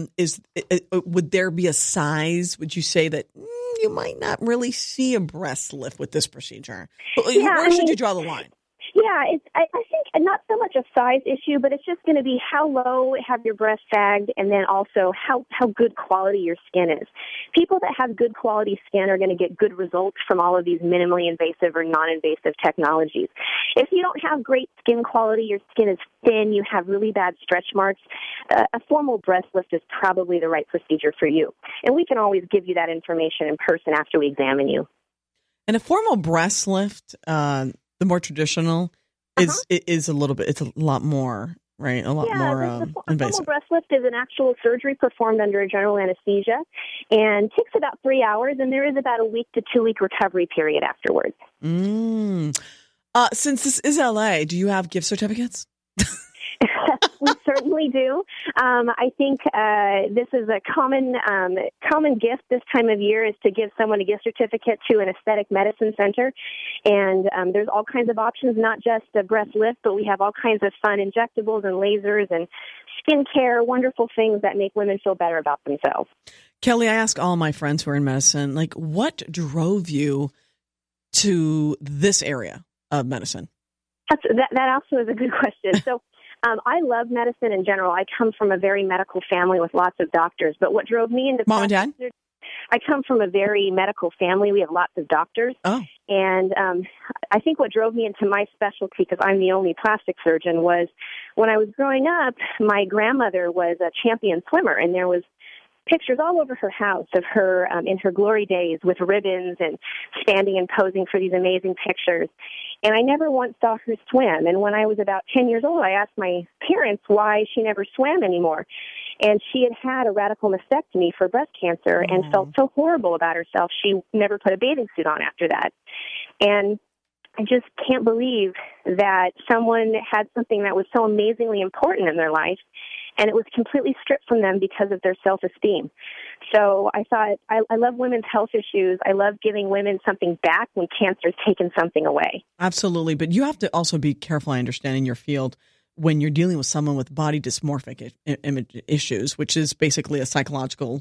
would there be a size, would you say, that you might not really see a breast lift with this procedure? Where should you draw the line? Yeah, I think not so much a size issue, but it's just going to be how low have your breasts sagged, and then also how good quality your skin is. People that have good quality skin are going to get good results from all of these minimally invasive or non-invasive technologies. If you don't have great skin quality, your skin is thin, you have really bad stretch marks, a formal breast lift is probably the right procedure for you. And we can always give you that information in person after we examine you. And a formal breast lift, the more traditional, is a little bit. It's a lot more right? A lot more invasive. A breast lift is an actual surgery performed under a general anesthesia and takes about 3 hours, and there is about a 1 to 2 week recovery period afterwards. Since this is LA, do you have gift certificates? We certainly do. I think this is a common gift this time of year is to give someone a gift certificate to an aesthetic medicine center. And there's all kinds of options, not just a breast lift, but we have all kinds of fun injectables and lasers and skincare, wonderful things that make women feel better about themselves. Kelly, I ask all my friends who are in medicine, like, what drove you to this area of medicine? That also is a good question. So I love medicine in general. I come from a very medical family with lots of doctors. But what drove me into Mom and Dad? I come from a very medical family. We have lots of doctors. Oh. And I think what drove me into my specialty, because I'm the only plastic surgeon, was when I was growing up, my grandmother was a champion swimmer, and there was pictures all over her house of her in her glory days with ribbons and standing and posing for these amazing pictures. And I never once saw her swim. And when I was about 10 years old, I asked my parents why she never swam anymore. And she had a radical mastectomy for breast cancer and felt so horrible about herself. She never put a bathing suit on after that. And I just can't believe that someone had something that was so amazingly important in their life, and it was completely stripped from them because of their self-esteem. So I thought, I love women's health issues. I love giving women something back when cancer's taken something away. Absolutely. But you have to also be careful, I understand, in your field when you're dealing with someone with body dysmorphic issues, which is basically a psychological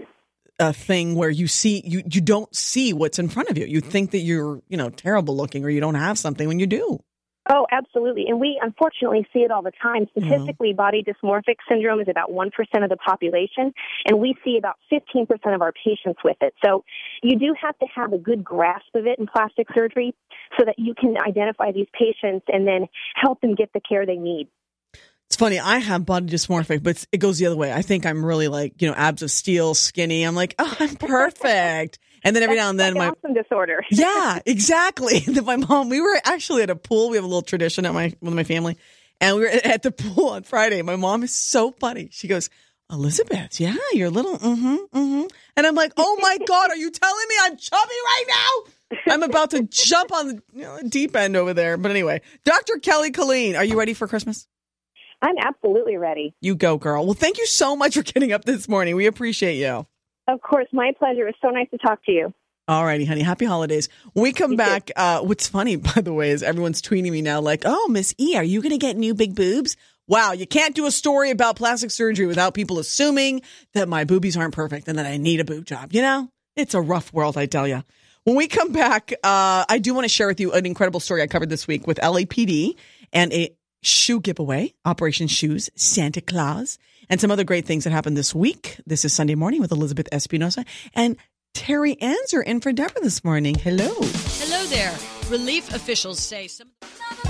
thing where you don't see what's in front of you. You think that you're, terrible looking or you don't have something when you do. Oh, absolutely. And we unfortunately see it all the time. Statistically, body dysmorphic syndrome is about 1% of the population, and we see about 15% of our patients with it. So you do have to have a good grasp of it in plastic surgery so that you can identify these patients and then help them get the care they need. It's funny. I have body dysmorphic, but it goes the other way. I think I'm really abs of steel, skinny. I'm like, oh, I'm perfect. And then every now and then my awesome disorder. Yeah, exactly. And then my mom, we were actually at a pool. We have a little tradition with my family. And we were at the pool on Friday. My mom is so funny. She goes, Elizabeth, yeah, you're a little, And I'm like, oh my God, are you telling me I'm chubby right now? I'm about to jump on the deep end over there. But anyway, Dr. Kelly Killeen, are you ready for Christmas? I'm absolutely ready. You go, girl. Well, thank you so much for getting up this morning. We appreciate you. Of course. My pleasure. It's so nice to talk to you. All righty, honey. Happy holidays. When we come back, what's funny, by the way, is everyone's tweeting me now like, oh, Miss E, are you going to get new big boobs? Wow, you can't do a story about plastic surgery without people assuming that my boobies aren't perfect and that I need a boob job. It's a rough world, I tell you. When we come back, I do want to share with you an incredible story I covered this week with LAPD and a shoe giveaway, Operation Shoes, Santa Claus, and some other great things that happened this week. This is Sunday Morning with Elizabeth Espinosa and Terry Anzer in for Deborah this morning. Hello. Hello there. Relief officials say some of the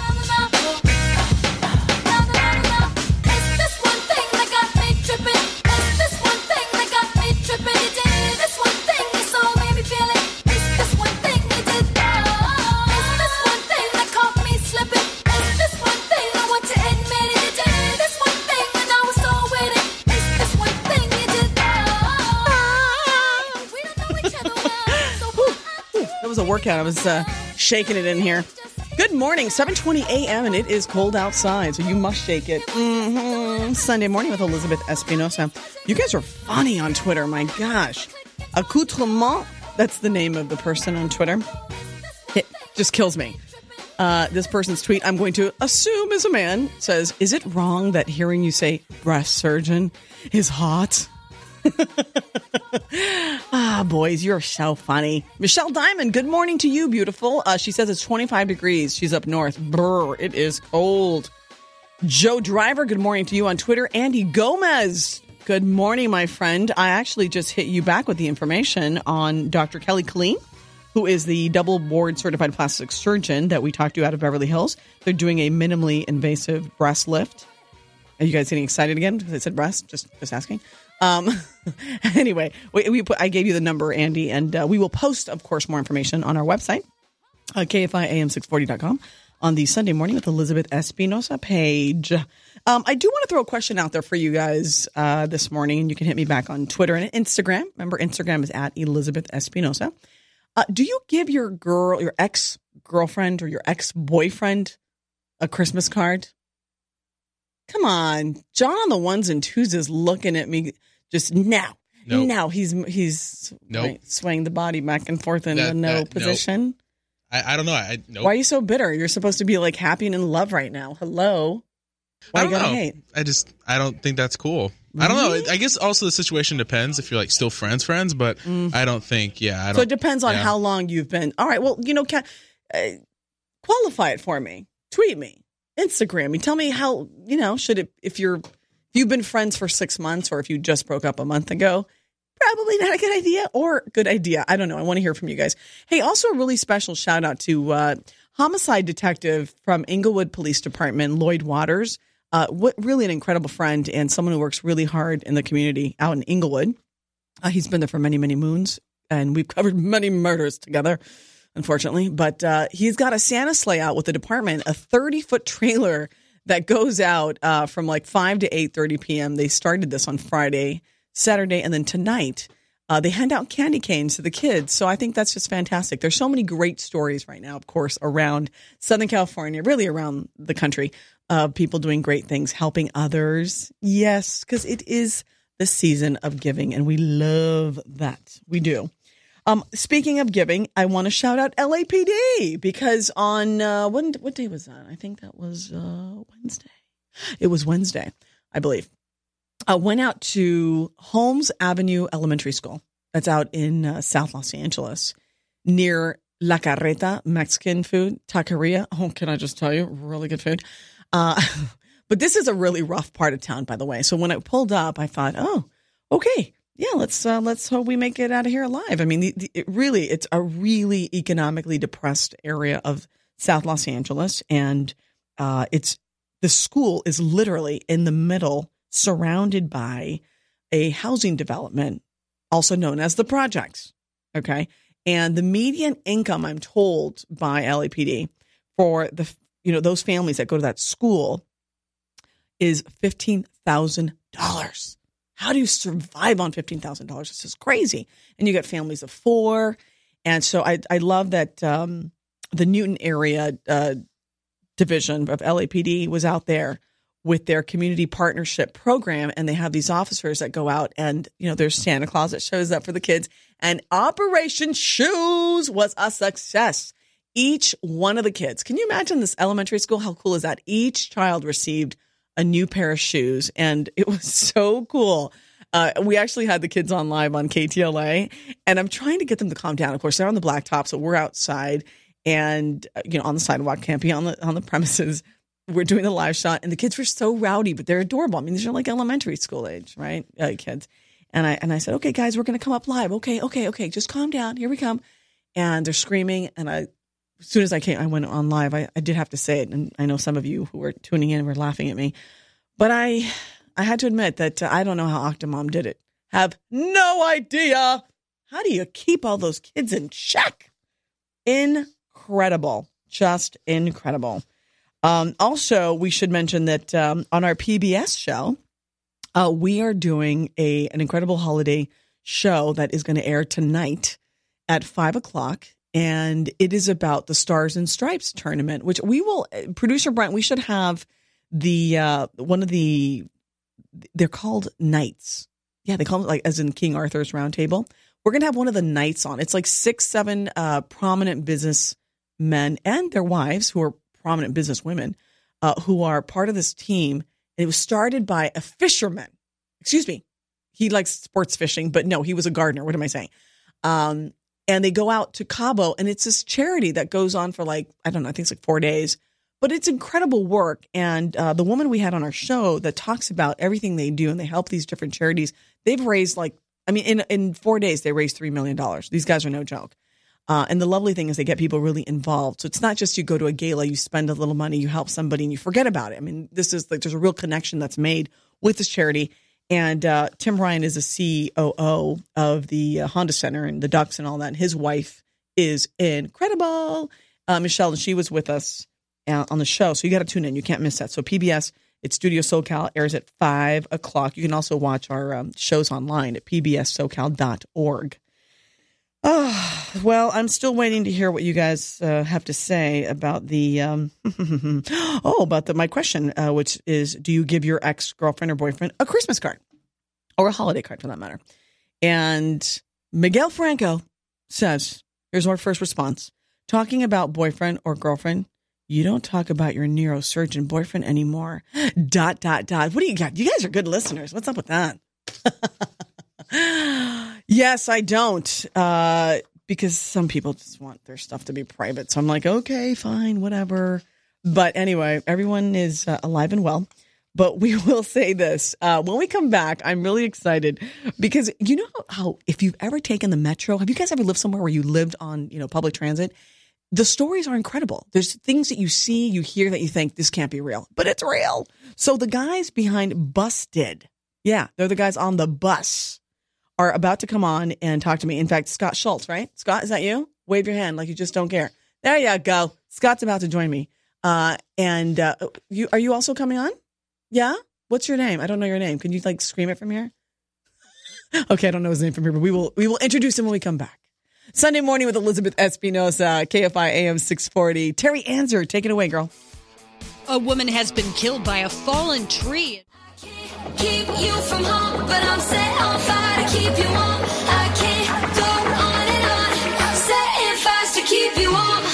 was a workout. I was shaking it in here. Good morning, 7:20 a.m. and it is cold outside, so you must shake it. Sunday Morning with Elizabeth Espinosa. You guys are funny on Twitter. My gosh, Accoutrement. That's the name of the person on Twitter. It just kills me. This person's tweet, I'm going to assume is a man, says, "Is it wrong that hearing you say breast surgeon is hot?" Boys, you're so funny. Michelle Diamond, good morning to you, beautiful. She says it's 25 degrees. She's up north. Brr, it is cold. Joe Driver, good morning to you on Twitter. Andy Gomez, good morning, my friend. I actually just hit you back with the information on Dr. Kelly Killeen, who is the double board certified plastic surgeon that we talked to out of Beverly Hills. They're doing a minimally invasive breast lift. Are you guys getting excited again because I said breast? Just asking. Anyway, I gave you the number, Andy, and we will post, of course, more information on our website, KFIAM640.com, on the Sunday Morning with Elizabeth Espinosa page. I do want to throw a question out there for you guys this morning, and you can hit me back on Twitter and Instagram. Remember, Instagram is at Elizabeth Espinosa. Do you give your ex-girlfriend or your ex-boyfriend a Christmas card? Come on. John on the ones and twos is looking at me just now. Nope. Now he's nope. Right, swaying the body back and forth in a no position. Nope. I don't know. Nope. Why are you so bitter? You're supposed to be like happy and in love right now. Hello. Why I don't you gotta know. hate? I don't think that's cool. Really? I don't know. I guess also the situation depends if you're like still friends, but I don't think, So it depends on how long you've been. All right. Well, qualify it for me. Tweet me, Instagram me. Tell me how, if you've been friends for 6 months or if you just broke up a month ago, probably not a good idea or good idea. I don't know. I want to hear from you guys. Hey, also a really special shout out to homicide detective from Inglewood Police Department, Lloyd Waters. Really an incredible friend and someone who works really hard in the community out in Inglewood. He's been there for many, many moons, and we've covered many murders together, unfortunately. But he's got a Santa sleigh out with the department, a 30-foot trailer that goes out from like 5 to 8:30 p.m. They started this on Friday, Saturday, and then tonight. They hand out candy canes to the kids. So I think that's just fantastic. There's so many great stories right now, of course, around Southern California, really around the country, of people doing great things, helping others. Yes, because it is the season of giving, and we love that. We do. Speaking of giving, I want to shout out LAPD because on what day was that? I think that was Wednesday. It was Wednesday, I believe. Went out to Holmes Avenue Elementary School. That's out in South Los Angeles near La Carreta Mexican food taqueria. Oh, can I just tell you, really good food. But this is a really rough part of town, by the way. So when I pulled up, I thought, oh, okay, yeah, let's hope we make it out of here alive. I mean, it's a really economically depressed area of South Los Angeles, and the school is literally in the middle, surrounded by a housing development, also known as the projects. Okay. And the median income, I'm told by LAPD for those families that go to that school is $15,000. How do you survive on $15,000? It's just crazy. And you got families of 4. And so I love that the Newton area division of LAPD was out there with their community partnership program, and they have these officers that go out and, there's Santa Claus that shows up for the kids, and Operation Shoes was a success. Each one of the kids, can you imagine this elementary school? How cool is that? Each child received a new pair of shoes, and it was so cool. We actually had the kids on live on KTLA, and I'm trying to get them to calm down. Of course, they're on the blacktop, so we're outside and, on the sidewalk, can't be on the premises. We're doing the live shot, and the kids were so rowdy, but they're adorable. I mean, these are like elementary school age, right? Kids. And I said, okay, guys, we're going to come up live. Okay. Just calm down. Here we come. And they're screaming. And as soon as I went on live. I did have to say it. And I know some of you who were tuning in were laughing at me, but I had to admit that I don't know how Octomom did it. Have no idea. How do you keep all those kids in check? Incredible. Just incredible. Also, we should mention that on our PBS show, we are doing an incredible holiday show that is going to air tonight at 5:00, and it is about the Stars and Stripes tournament, which we will. Producer Brent, we should have they're called knights. Yeah, they call them like as in King Arthur's Round Table. We're going to have one of the knights on. It's like 6-7 prominent businessmen and their wives who are prominent business women who are part of this team. And it was started by a fisherman. Excuse me. He likes sports fishing, but no, he was a gardener. What am I saying? And they go out to Cabo, and it's this charity that goes on for I think it's 4 days, but it's incredible work. And the woman we had on our show that talks about everything they do, and they help these different charities, they've raised in 4 days, they raised $3 million. These guys are no joke. And the lovely thing is they get people really involved. So it's not just you go to a gala, you spend a little money, you help somebody, and you forget about it. I mean, this is there's a real connection that's made with this charity. And Tim Ryan is a COO of the Honda Center and the Ducks and all that. And his wife is incredible. Michelle, and she was with us on the show. So you got to tune in. You can't miss that. So PBS It's Studio SoCal, airs at 5 o'clock. You can also watch our shows online at pbssocal.org. Oh, well, I'm still waiting to hear what you guys have to say about the my question, which is, do you give your ex-girlfriend or boyfriend a Christmas card or a holiday card for that matter? And Miguel Franco says, here's our first response. Talking about boyfriend or girlfriend, you don't talk about your neurosurgeon boyfriend anymore. ... What do you got? You guys are good listeners. What's up with that? Yes, I don't. Because some people just want their stuff to be private. So I'm like, okay, fine, whatever. But anyway, everyone is alive and well. But we will say this. When we come back, I'm really excited because you know how if you've ever taken the metro, have you guys ever lived somewhere where you lived on, public transit? The stories are incredible. There's things that you see, you hear that you think this can't be real, but it's real. So the guys behind Busted, yeah, they're the guys on the bus, are about to come on and talk to me. In fact, Scott Schultz, right? Scott, is that you? Wave your hand like you just don't care. There you go. Scott's about to join me. Are you also coming on? Yeah? What's your name? I don't know your name. Can you scream it from here? Okay, I don't know his name from here, but we will introduce him when we come back. Sunday Morning with Elizabeth Espinosa, KFI AM 640. Terry Anzer, take it away, girl. A woman has been killed by a fallen tree. Keep you from home, but I'm set on fire to keep you warm. I can't go on and on, setting fires to keep you warm.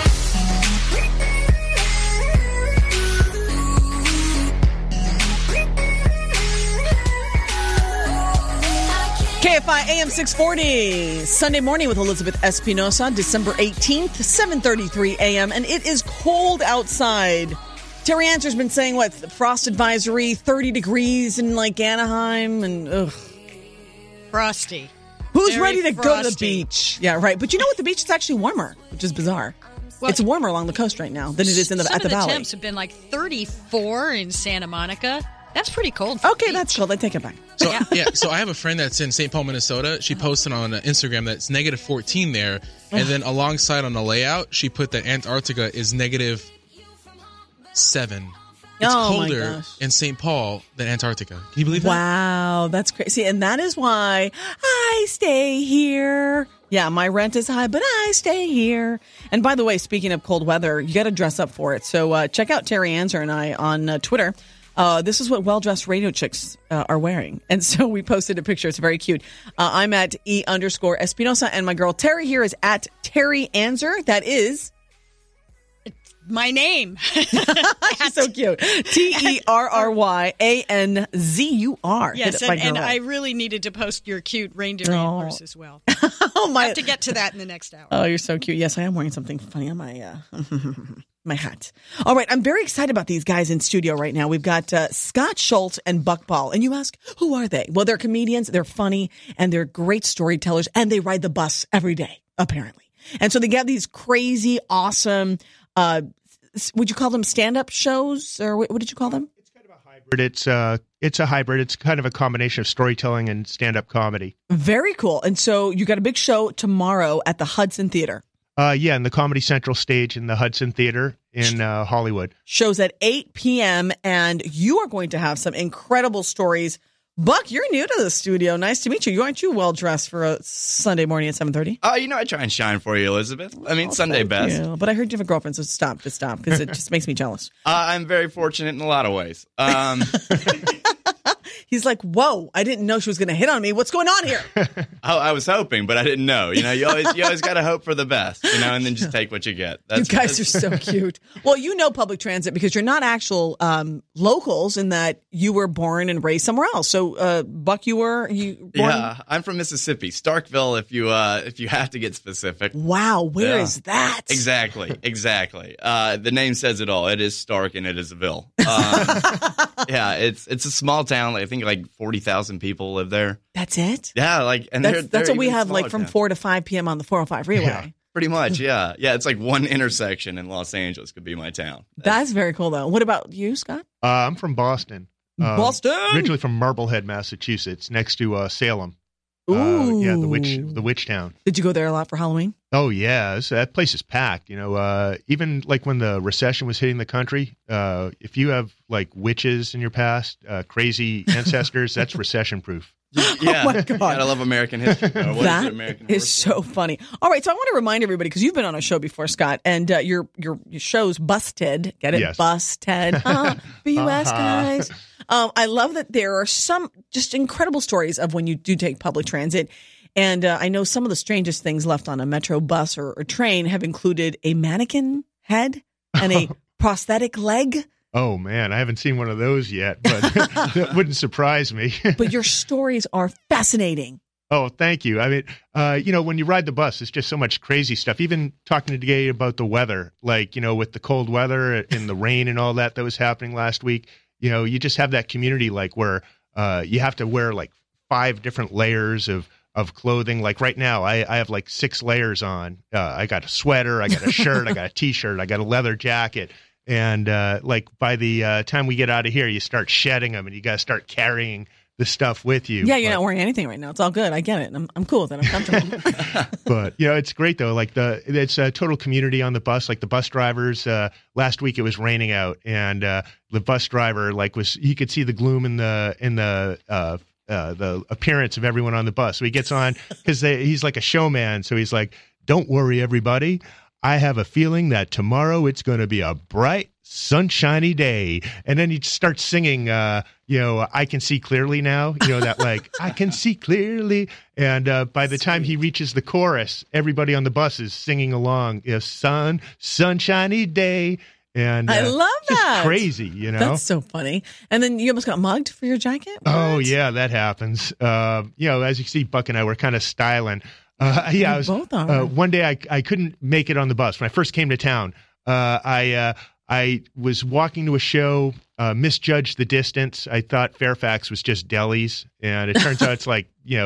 KFI AM 640, Sunday Morning with Elizabeth Espinosa, December 18th, 7:33 a.m., and it is cold outside. Terry Anzer's been saying, frost advisory, 30 degrees in Anaheim, and ugh. Frosty. Who's ready to go to the beach? Yeah, right. But you know what? The beach is actually warmer, which is bizarre. Well, it's warmer along the coast right now than it is at the valley. Some of the temps have been 34 in Santa Monica. That's pretty cold. Okay, that's cold. I take it back. So so I have a friend that's in St. Paul, Minnesota. She posted on Instagram that's negative 14 there, and then alongside on the layout, she put that Antarctica is negative 7. It's colder in St. Paul than Antarctica. Can you believe that? Wow, that's crazy. And that is why I stay here. Yeah, my rent is high, but I stay here. And by the way, speaking of cold weather, you got to dress up for it. So check out Terry Anzer and I on Twitter. This is what well-dressed radio chicks are wearing. And so we posted a picture. It's very cute. I'm at E_Espinosa, and my girl Terry here is at Terry Anzer. That is my name. She's so cute. Terryanzur. Yes, and I really needed to post your cute reindeer antlers as well. I have to get to that in the next hour. Oh, you're so cute. Yes, I am wearing something funny on my my hat. All right, I'm very excited about these guys in studio right now. We've got Scott Schultz and Buck Ball. And you ask, who are they? Well, they're comedians, they're funny, and they're great storytellers, and they ride the bus every day, apparently. And so they get these crazy, awesome, would you call them stand-up shows? Or what did you call them? It's kind of a hybrid. It's a hybrid. It's kind of a combination of storytelling and stand-up comedy. Very cool. And so you got a big show tomorrow at the Hudson Theater. In the Comedy Central stage in the Hudson Theater in Hollywood. Shows at 8 p.m., and you are going to have some incredible stories. Buck, you're new to the studio. Nice to meet you. Aren't you well-dressed for a Sunday morning at 7:30? I try and shine for you, Elizabeth. I mean, Sunday best. You. But I heard you have a girlfriend, so stop, because it just makes me jealous. I'm very fortunate in a lot of ways. He's like, whoa, I didn't know she was going to hit on me. What's going on here? I was hoping, but I didn't know. You always got to hope for the best, and then just take what you get. You guys are so cute. Well, you know public transit because you're not actual locals in that you were born and raised somewhere else. So, Buck, you born? Yeah, I'm from Mississippi, Starkville, if you have to get specific. Wow, where is that? Exactly. The name says it all. It is Stark and it is a ville. Yeah, it's a small town. I think 40,000 people live there. That's it? Yeah, and that's what we have from 4 to 5 p.m. on the 405 freeway. Yeah, pretty much, yeah. Yeah, it's one intersection in Los Angeles could be my town. That's very cool, though. What about you, Scott? I'm from Boston. Boston? Originally from Marblehead, Massachusetts, next to Salem. Yeah, the witch town. Did you go there a lot for Halloween? Oh yeah, that place is packed. Even like when the recession was hitting the country, if you have like witches in your past, crazy ancestors, that's recession proof. Yeah, Oh my God. gotta love American history. That is so funny. All right, so I want to remind everybody, because you've been on a show before, Scott, and your show's Busted. Get it? Yes. Busted. BUS, guys. I love that there are some just incredible stories of when you do take public transit. And I know some of the strangest things left on a metro bus or train have included a mannequin head and a prosthetic leg. Oh man, I haven't seen one of those yet, but that wouldn't surprise me. But your stories are fascinating. Oh, thank you. I mean, when you ride the bus, it's just so much crazy stuff. Even talking today about the weather, like, with the cold weather and the rain and all that was happening last week, you just have that community like where you have to wear like 5 different layers of clothing. Like right now, I have like 6 layers on. I got a sweater, I got a shirt, I got a T-shirt, I got a leather jacket. And like by the time we get out of here, you start shedding them and you got to start carrying the stuff with you. Yeah, you're not wearing anything right now. It's all good. I get it. I'm cool with it. I'm comfortable. But it's great though. Like it's a total community on the bus. Like the bus drivers. Last week it was raining out, and the bus driver he could see the gloom in the appearance of everyone on the bus. So he gets on because he's like a showman. So he's like, "Don't worry, everybody. I have a feeling that tomorrow it's going to be a bright, sunshiny day." And then he starts singing, "I can see clearly now," that like, "I can see clearly." And by the time he reaches the chorus, everybody on the bus is singing along, sunshiny day. And I love that. Just crazy, That's so funny. And then you almost got mugged for your jacket? What? Oh, yeah, that happens. As you see, Buck and I were kind of styling. Both are. One day I couldn't make it on the bus. When I first came to town, I was walking to a show, misjudged the distance. I thought Fairfax was just Delhi's, and it turns out it's like,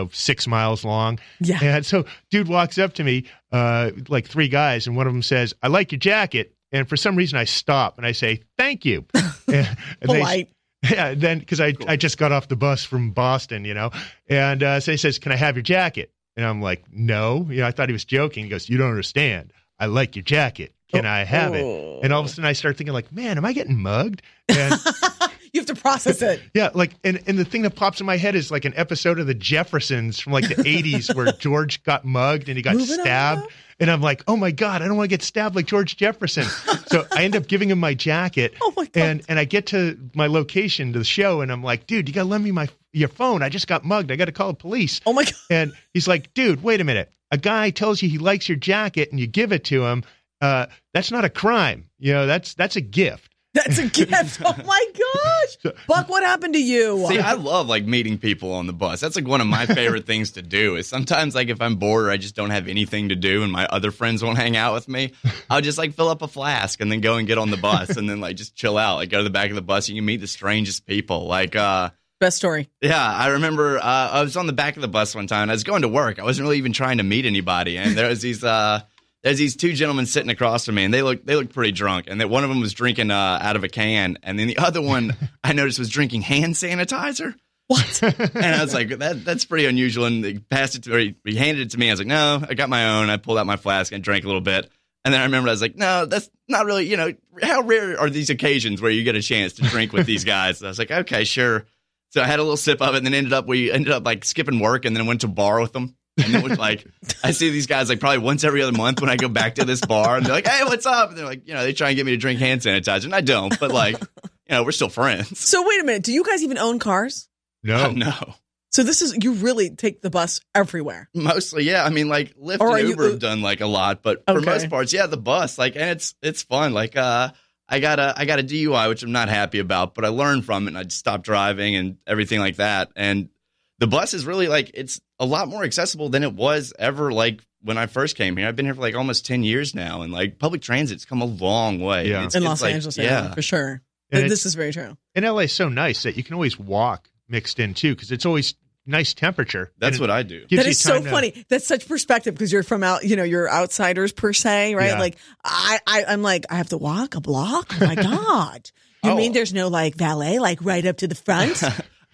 6 miles long. Yeah. And so dude walks up to me, like 3 guys, and one of them says, "I like your jacket." And for some reason I stop and I say, "Thank you." And Polite. Then because I just got off the bus from Boston, and so he says, "Can I have your jacket?" And I'm like, "No." I thought he was joking. He goes, "You don't understand. I like your jacket. Can I have it?" And all of a sudden I start thinking like, man, am I getting mugged? And you have to process it. Yeah. Like, and the thing that pops in my head is like an episode of The Jeffersons from like the 80s where George got mugged and he got stabbed. And I'm like, oh my God, I don't want to get stabbed like George Jefferson. So I end up giving him my jacket. Oh my God. And I get to my location to the show and I'm like, "Dude, you got to lend me your phone. I just got mugged. I got to call the police." Oh my God. And he's like, "Dude, wait a minute. A guy tells you he likes your jacket and you give it to him. That's not a crime. That's a gift." That's a gift. Oh my gosh. Buck, what happened to you? See, I love like meeting people on the bus. That's like one of my favorite things to do is sometimes like if I'm bored or I just don't have anything to do and my other friends won't hang out with me, I'll just like fill up a flask and then go and get on the bus and then like just chill out. Like go to the back of the bus and you meet the strangest people. Like, best story. Yeah, I remember I was on the back of the bus one time and I was going to work. I wasn't really even trying to meet anybody. And there was there's these 2 gentlemen sitting across from me, and they looked pretty drunk. And that one of them was drinking out of a can, and then the other one I noticed was drinking hand sanitizer. What? And I was like, that's pretty unusual. And they passed it to me. He handed it to me. I was like, "No, I got my own." I pulled out my flask and drank a little bit. And then I remembered I was like, "No, that's not really. How rare are these occasions where you get a chance to drink with these guys?" So I was like, "Okay, sure." So I had a little sip of it, and then we ended up like skipping work, and then went to a bar with them. And it was like, I see these guys like probably once every other month when I go back to this bar and they're like, "Hey, what's up?" And they're like, they try and get me to drink hand sanitizer. And I don't, but like, we're still friends. So wait a minute. Do you guys even own cars? No. No. So you really take the bus everywhere? Mostly, yeah. I mean, like Lyft and Uber have done like a lot, but for most parts, yeah, the bus, like, and it's fun. Like, I got a DUI, which I'm not happy about, but I learned from it and I just stopped driving and everything like that. And the bus is really like, it's a lot more accessible than it was ever like when I first came here. I've been here for like almost 10 years now, and like public transit's come a long way. Yeah. In Los Angeles, for sure. And this is very true. And LA is so nice that you can always walk mixed in too, because it's always nice temperature. That's what I do. That is so funny. That's such perspective because you're from you're outsiders per se, right? Yeah. Like I'm like, I have to walk a block? Oh my God. You mean there's no like valet, like right up to the front?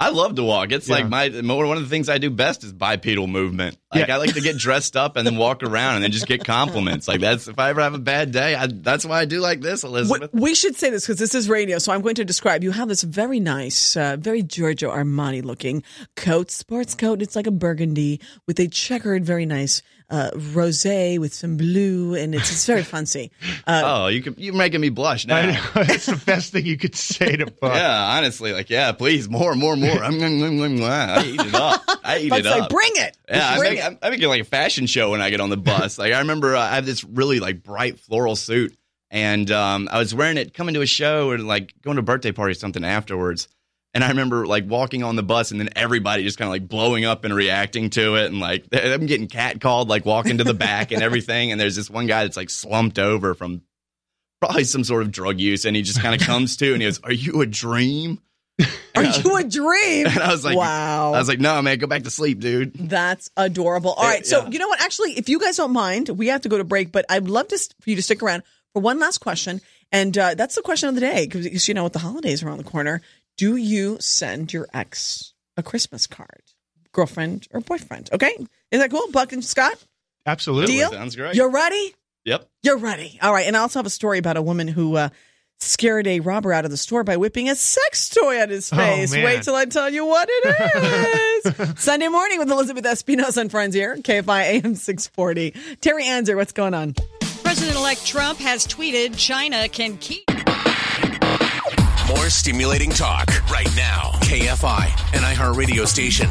I love to walk. It's like one of the things I do best is bipedal movement. Like I like to get dressed up and then walk around and then just get compliments. Like that's if I ever have a bad day, that's why I do like this, Elizabeth. We should say this because this is radio, so I'm going to describe. You have this very nice, very Giorgio Armani looking coat, sports coat. It's like a burgundy with a checkered, very nice rosé with some blue, and it's very fancy. You're making me blush now. I know. It's the best thing you could say to Buck. Yeah, honestly, please, more. I eat it up. Buck's like, bring it. Yeah, I make it like a fashion show when I get on the bus. Like I remember I have this really like bright floral suit, and I was wearing it coming to a show and like going to a birthday party or something afterwards. And I remember like walking on the bus and then everybody just kind of like blowing up and reacting to it. And like I'm getting catcalled, like walking to the back and everything. And there's this one guy that's like slumped over from probably some sort of drug use. And he just kind of comes to and he goes, "Are you a dream? Are you a dream?" And I was like, wow. I was like, "No, man, go back to sleep, dude." That's adorable. All right. So you know what? Actually, if you guys don't mind, we have to go to break, but I'd love for you to stick around for one last question. And that's the question of the day because, with the holidays around the corner, do you send your ex a Christmas card, girlfriend or boyfriend? Okay. Is that cool? Buck and Scott? Absolutely. Deal? Sounds great. You're ready? Yep. You're ready. All right. And I also have a story about a woman who scared a robber out of the store by whipping a sex toy at his face. Man. Wait till I tell you what it is. Sunday morning with Elizabeth Espinosa and friends here. KFI AM 640. Terry Anzer, what's going on? President-elect Trump has tweeted China can keep. More stimulating talk right now. KFI, an iHeartRadio station.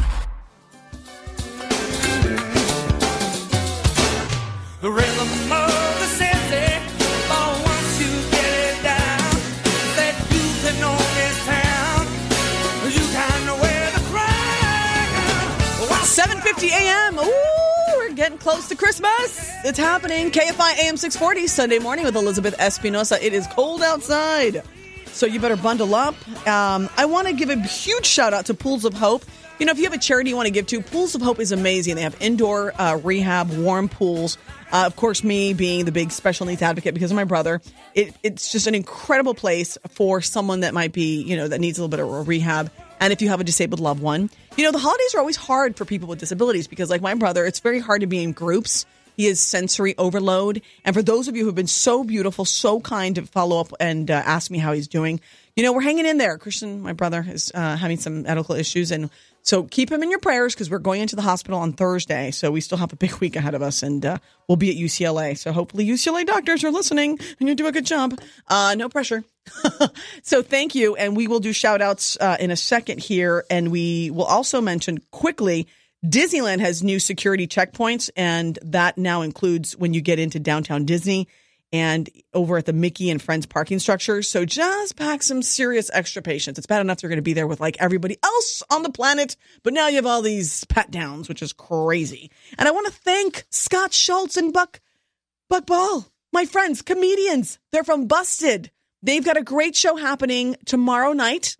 The rhythm of the city, but once you get it down, that you can own this town, you kind of wear the crown. 7:50 a.m. Ooh, we're getting close to Christmas. It's happening. KFI AM 640, Sunday morning with Elizabeth Espinosa. It is cold outside, so you better bundle up. I want to give a huge shout out to Pools of Hope. If you have a charity you want to give to, Pools of Hope is amazing. They have indoor rehab, warm pools. Of course, me being the big special needs advocate because of my brother, it's just an incredible place for someone that might be, that needs a little bit of a rehab. And if you have a disabled loved one, the holidays are always hard for people with disabilities because like my brother, it's very hard to be in groups. He is sensory overload. And for those of you who have been so beautiful, so kind to follow up and ask me how he's doing, we're hanging in there. Christian, my brother, is having some medical issues. And so keep him in your prayers because we're going into the hospital on Thursday. So we still have a big week ahead of us and we'll be at UCLA. So hopefully UCLA doctors are listening and you do a good job. No pressure. So thank you. And we will do shout outs in a second here. And we will also mention quickly, Disneyland has new security checkpoints, and that now includes when you get into downtown Disney and over at the Mickey and Friends parking structure. So just pack some serious extra patience. It's bad enough they're going to be there with like everybody else on the planet, but now you have all these pat downs, which is crazy. And I want to thank Scott Schultz and Buck Ball, my friends, comedians. They're from Busted. They've got a great show happening tomorrow night.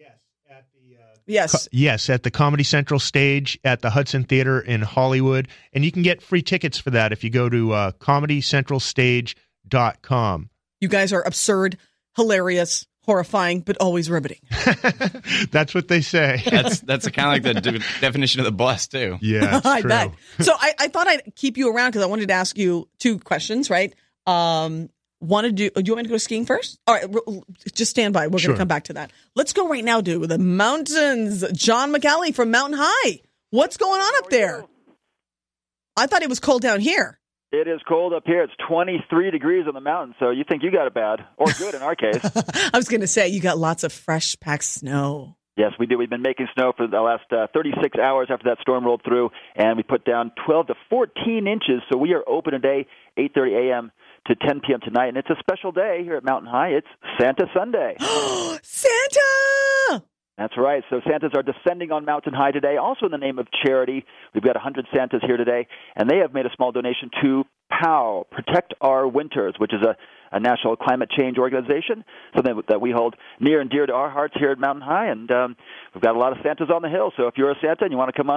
Yes, at the Comedy Central stage at the Hudson Theater in Hollywood. And you can get free tickets for that if you go to comedycentralstage.com. You guys are absurd, hilarious, horrifying, but always riveting. That's what they say. That's kind of like the definition of the bus, too. Yeah, I bet. So I thought I'd keep you around because I wanted to ask you two questions, right? Do you want me to go skiing first? All right, just stand by. We're going to come back to that. Let's go right now, dude, with the mountains. John McCallie from Mountain High. What's going on up there? I thought it was cold down here. It is cold up here. It's 23 degrees on the mountain, so you think you got it bad, or good in our case. I was going to say, you got lots of fresh packed snow. Yes, we do. We've been making snow for the last 36 hours after that storm rolled through, and we put down 12 to 14 inches, so we are open today, 8:30 a.m. to 10 p.m. tonight, and it's a special day here at Mountain High. It's Santa Sunday. Santa! That's right. So Santas are descending on Mountain High today, also in the name of charity. We've got 100 Santas here today, and they have made a small donation to POW, Protect Our Winters, which is a national climate change organization, something that we hold near and dear to our hearts here at Mountain High, and we've got a lot of Santas on the hill. So if you're a Santa and you want to come on up,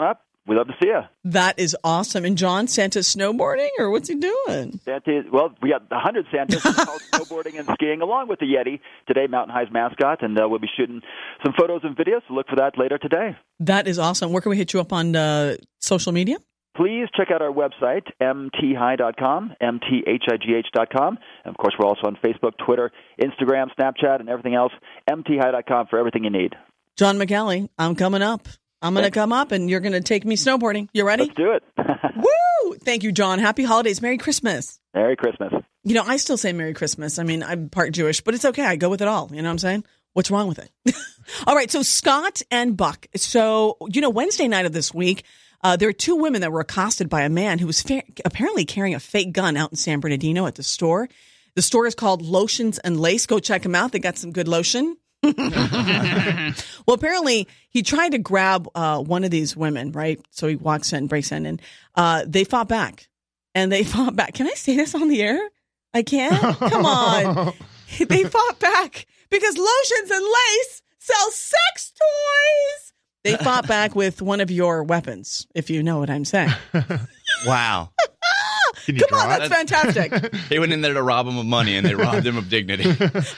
We'd love to see you. That is awesome. And John, Santa's snowboarding, or what's he doing? Santa, well, we got 100 Santas called snowboarding and skiing along with the Yeti today, Mountain High's mascot, and we'll be shooting some photos and videos. So look for that later today. That is awesome. Where can we hit you up on social media? Please check out our website, mthigh.com, mthigh.com. And, of course, we're also on Facebook, Twitter, Instagram, Snapchat, and everything else. mthigh.com for everything you need. John McGalley, I'm coming up. I'm going to come up, and you're going to take me snowboarding. You ready? Let's do it. Woo! Thank you, John. Happy holidays. Merry Christmas. Merry Christmas. You know, I still say Merry Christmas. I mean, I'm part Jewish, but it's okay. I go with it all. You know what I'm saying? What's wrong with it? All right, so Scott and Buck. So, Wednesday night of this week, there are two women that were accosted by a man who was apparently carrying a fake gun out in San Bernardino at the store. The store is called Lotions and Lace. Go check them out. They got some good lotion. Well, apparently he tried to grab one of these women, right? So he walks in, breaks in, and they fought back. Can I say this on the air? I can't? Come on. They fought back because Lotions and Lace sell sex toys. They fought back with one of your weapons, if you know what I'm saying. Wow. Come on, that's fantastic. They went in there to rob him of money, and they robbed him of dignity.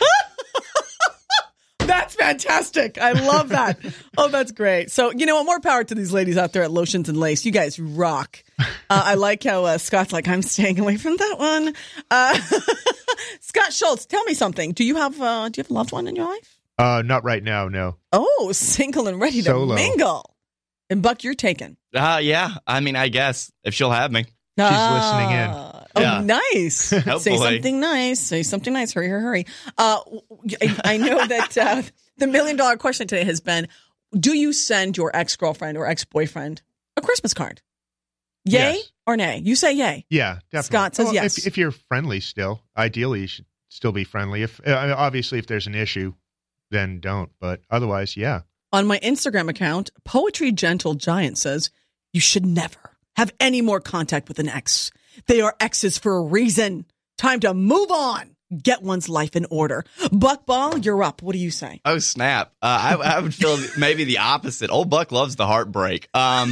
That's fantastic. I love that. Oh, that's great. So, more power to these ladies out there at Lotions and Lace. You guys rock. I like how Scott's like, I'm staying away from that one. Scott Schultz, tell me something. Do you have a loved one in your life? Not right now, no. Oh, single and ready to mingle. And Buck, you're taken. Yeah. I mean, I guess if she'll have me. She's listening in. Oh, nice. Say something nice. Hurry. I know that the $1 million question today has been, do you send your ex-girlfriend or ex-boyfriend a Christmas card? Yay or nay? You say yay. Yeah, definitely. Scott says yes. If you're friendly still, ideally you should still be friendly. Obviously, if there's an issue, then don't. But otherwise, yeah. On my Instagram account, Poetry Gentle Giant says, you should never have any more contact with an ex. They are exes for a reason. Time to move on. Get one's life in order. Buck Ball, you're up. What do you say? Oh, snap. I would feel maybe the opposite. Old Buck loves the heartbreak.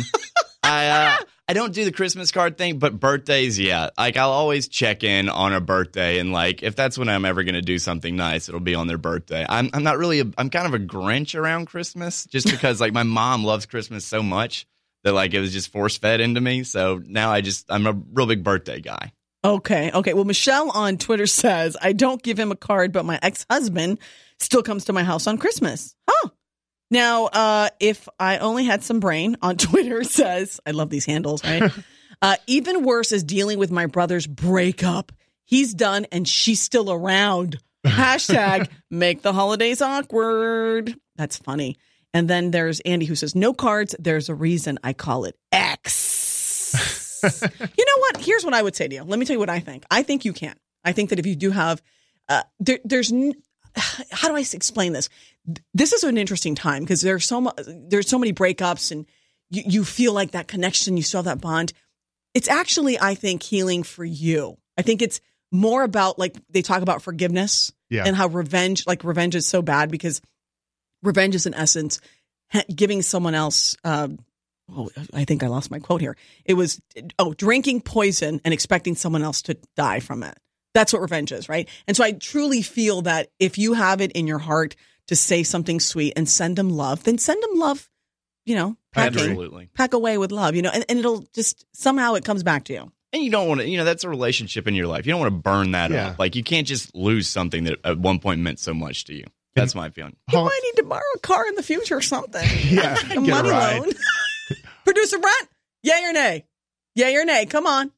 I don't do the Christmas card thing, but birthdays, yeah. Like, I'll always check in on a birthday, and like, if that's when I'm ever going to do something nice, it'll be on their birthday. I'm not really. I'm kind of a Grinch around Christmas, just because like my mom loves Christmas so much that like it was just force fed into me. So now I'm a real big birthday guy. Okay. Well, Michelle on Twitter says, I don't give him a card, but my ex-husband still comes to my house on Christmas. Oh. Now, if I only had some brain, on Twitter says, I love these handles, right? Even worse is dealing with my brother's breakup. He's done and she's still around. Hashtag make the holidays awkward. That's funny. And then there's Andy who says, no cards. There's a reason I call it X. You know what? Here's what I would say to you. Let me tell you what I think. I think you can. I think that if you do have, there's how do I explain this? This is an interesting time because there's so many breakups and you feel like that connection, you still have that bond. It's actually, I think, healing for you. I think it's more about, like, they talk about forgiveness and how revenge is so bad because revenge is in essence giving someone else, I think I lost my quote here. It was, drinking poison and expecting someone else to die from it. That's what revenge is, right? And so I truly feel that if you have it in your heart to say something sweet and send them love, then send them love, pack away with love, and it'll just, somehow it comes back to you. And you don't want to, that's a relationship in your life. You don't want to burn that up. Like, you can't just lose something that at one point meant so much to you. That's my feeling. You might need to borrow a car in the future or something. Yeah. A money loan. Producer Brent, yay or nay? Yay or nay? Come on.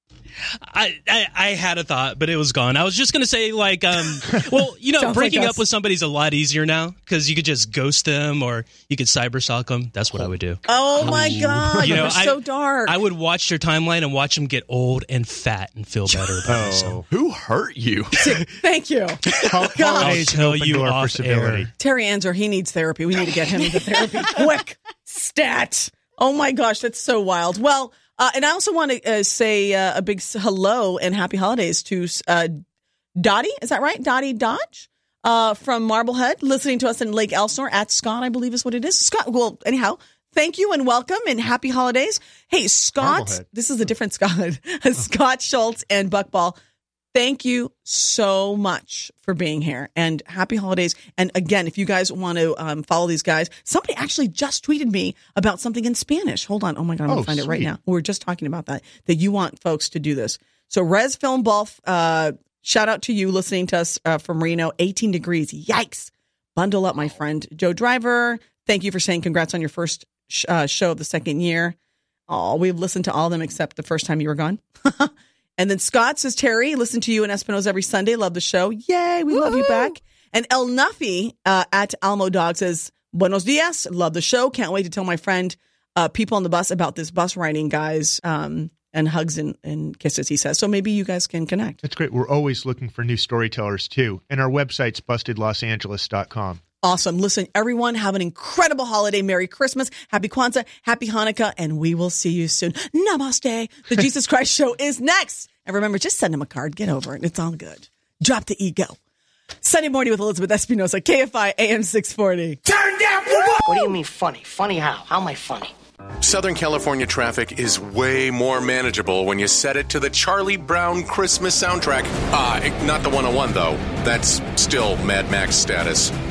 I had a thought, but it was gone. I was just going to say, breaking up with somebody's a lot easier now because you could just ghost them or you could cyberstalk them. That's what I would do. Oh, my God. You're so dark. I would watch their timeline and watch them get old and fat and feel better about themselves. Who hurt you? Thank you. I'll tell you off air. Terry Anzer, he needs therapy. We need to get him into therapy. Quick. Stat. Oh, my gosh. That's so wild. Well, and I also want to say a big hello and happy holidays to Dottie. Is that right? Dottie Dodge from Marblehead, listening to us in Lake Elsinore at Scott, I believe is what it is. Scott, well, anyhow, thank you and welcome and happy holidays. Hey, Scott, Marblehead. this is a different Scott. Scott Schultz and Buckball, thank you so much for being here and happy holidays. And again, if you guys want to follow these guys, somebody actually just tweeted me about something in Spanish. Hold on. Oh my God, I'm going to find it right now. We were just talking about that you want folks to do this. So Res Film Bulf, shout out to you listening to us from Reno, 18 degrees. Yikes. Bundle up, my friend. Joe Driver, thank you for saying congrats on your first show of the second year. Oh, we've listened to all of them except the first time you were gone. And then Scott says, Terry, listen to you and Espinosa every Sunday. Love the show. Yay, we love you back. And El Nuffy at Almo Dog says, buenos dias. Love the show. Can't wait to tell my friend, people on the bus about this bus riding, guys. And hugs and kisses, he says. So maybe you guys can connect. That's great. We're always looking for new storytellers, too. And our website's bustedlosangeles.com. Awesome. Listen, everyone, have an incredible holiday. Merry Christmas. Happy Kwanzaa. Happy Hanukkah. And we will see you soon. Namaste. The Jesus Christ Show is next. And remember, just send him a card. Get over it. It's all good. Drop the ego. Sunday Morning with Elizabeth Espinosa, KFI AM 640. Turn down for what? What do you mean funny? Funny how? How am I funny? Southern California traffic is way more manageable when you set it to the Charlie Brown Christmas soundtrack. Not the 101, though. That's still Mad Max status.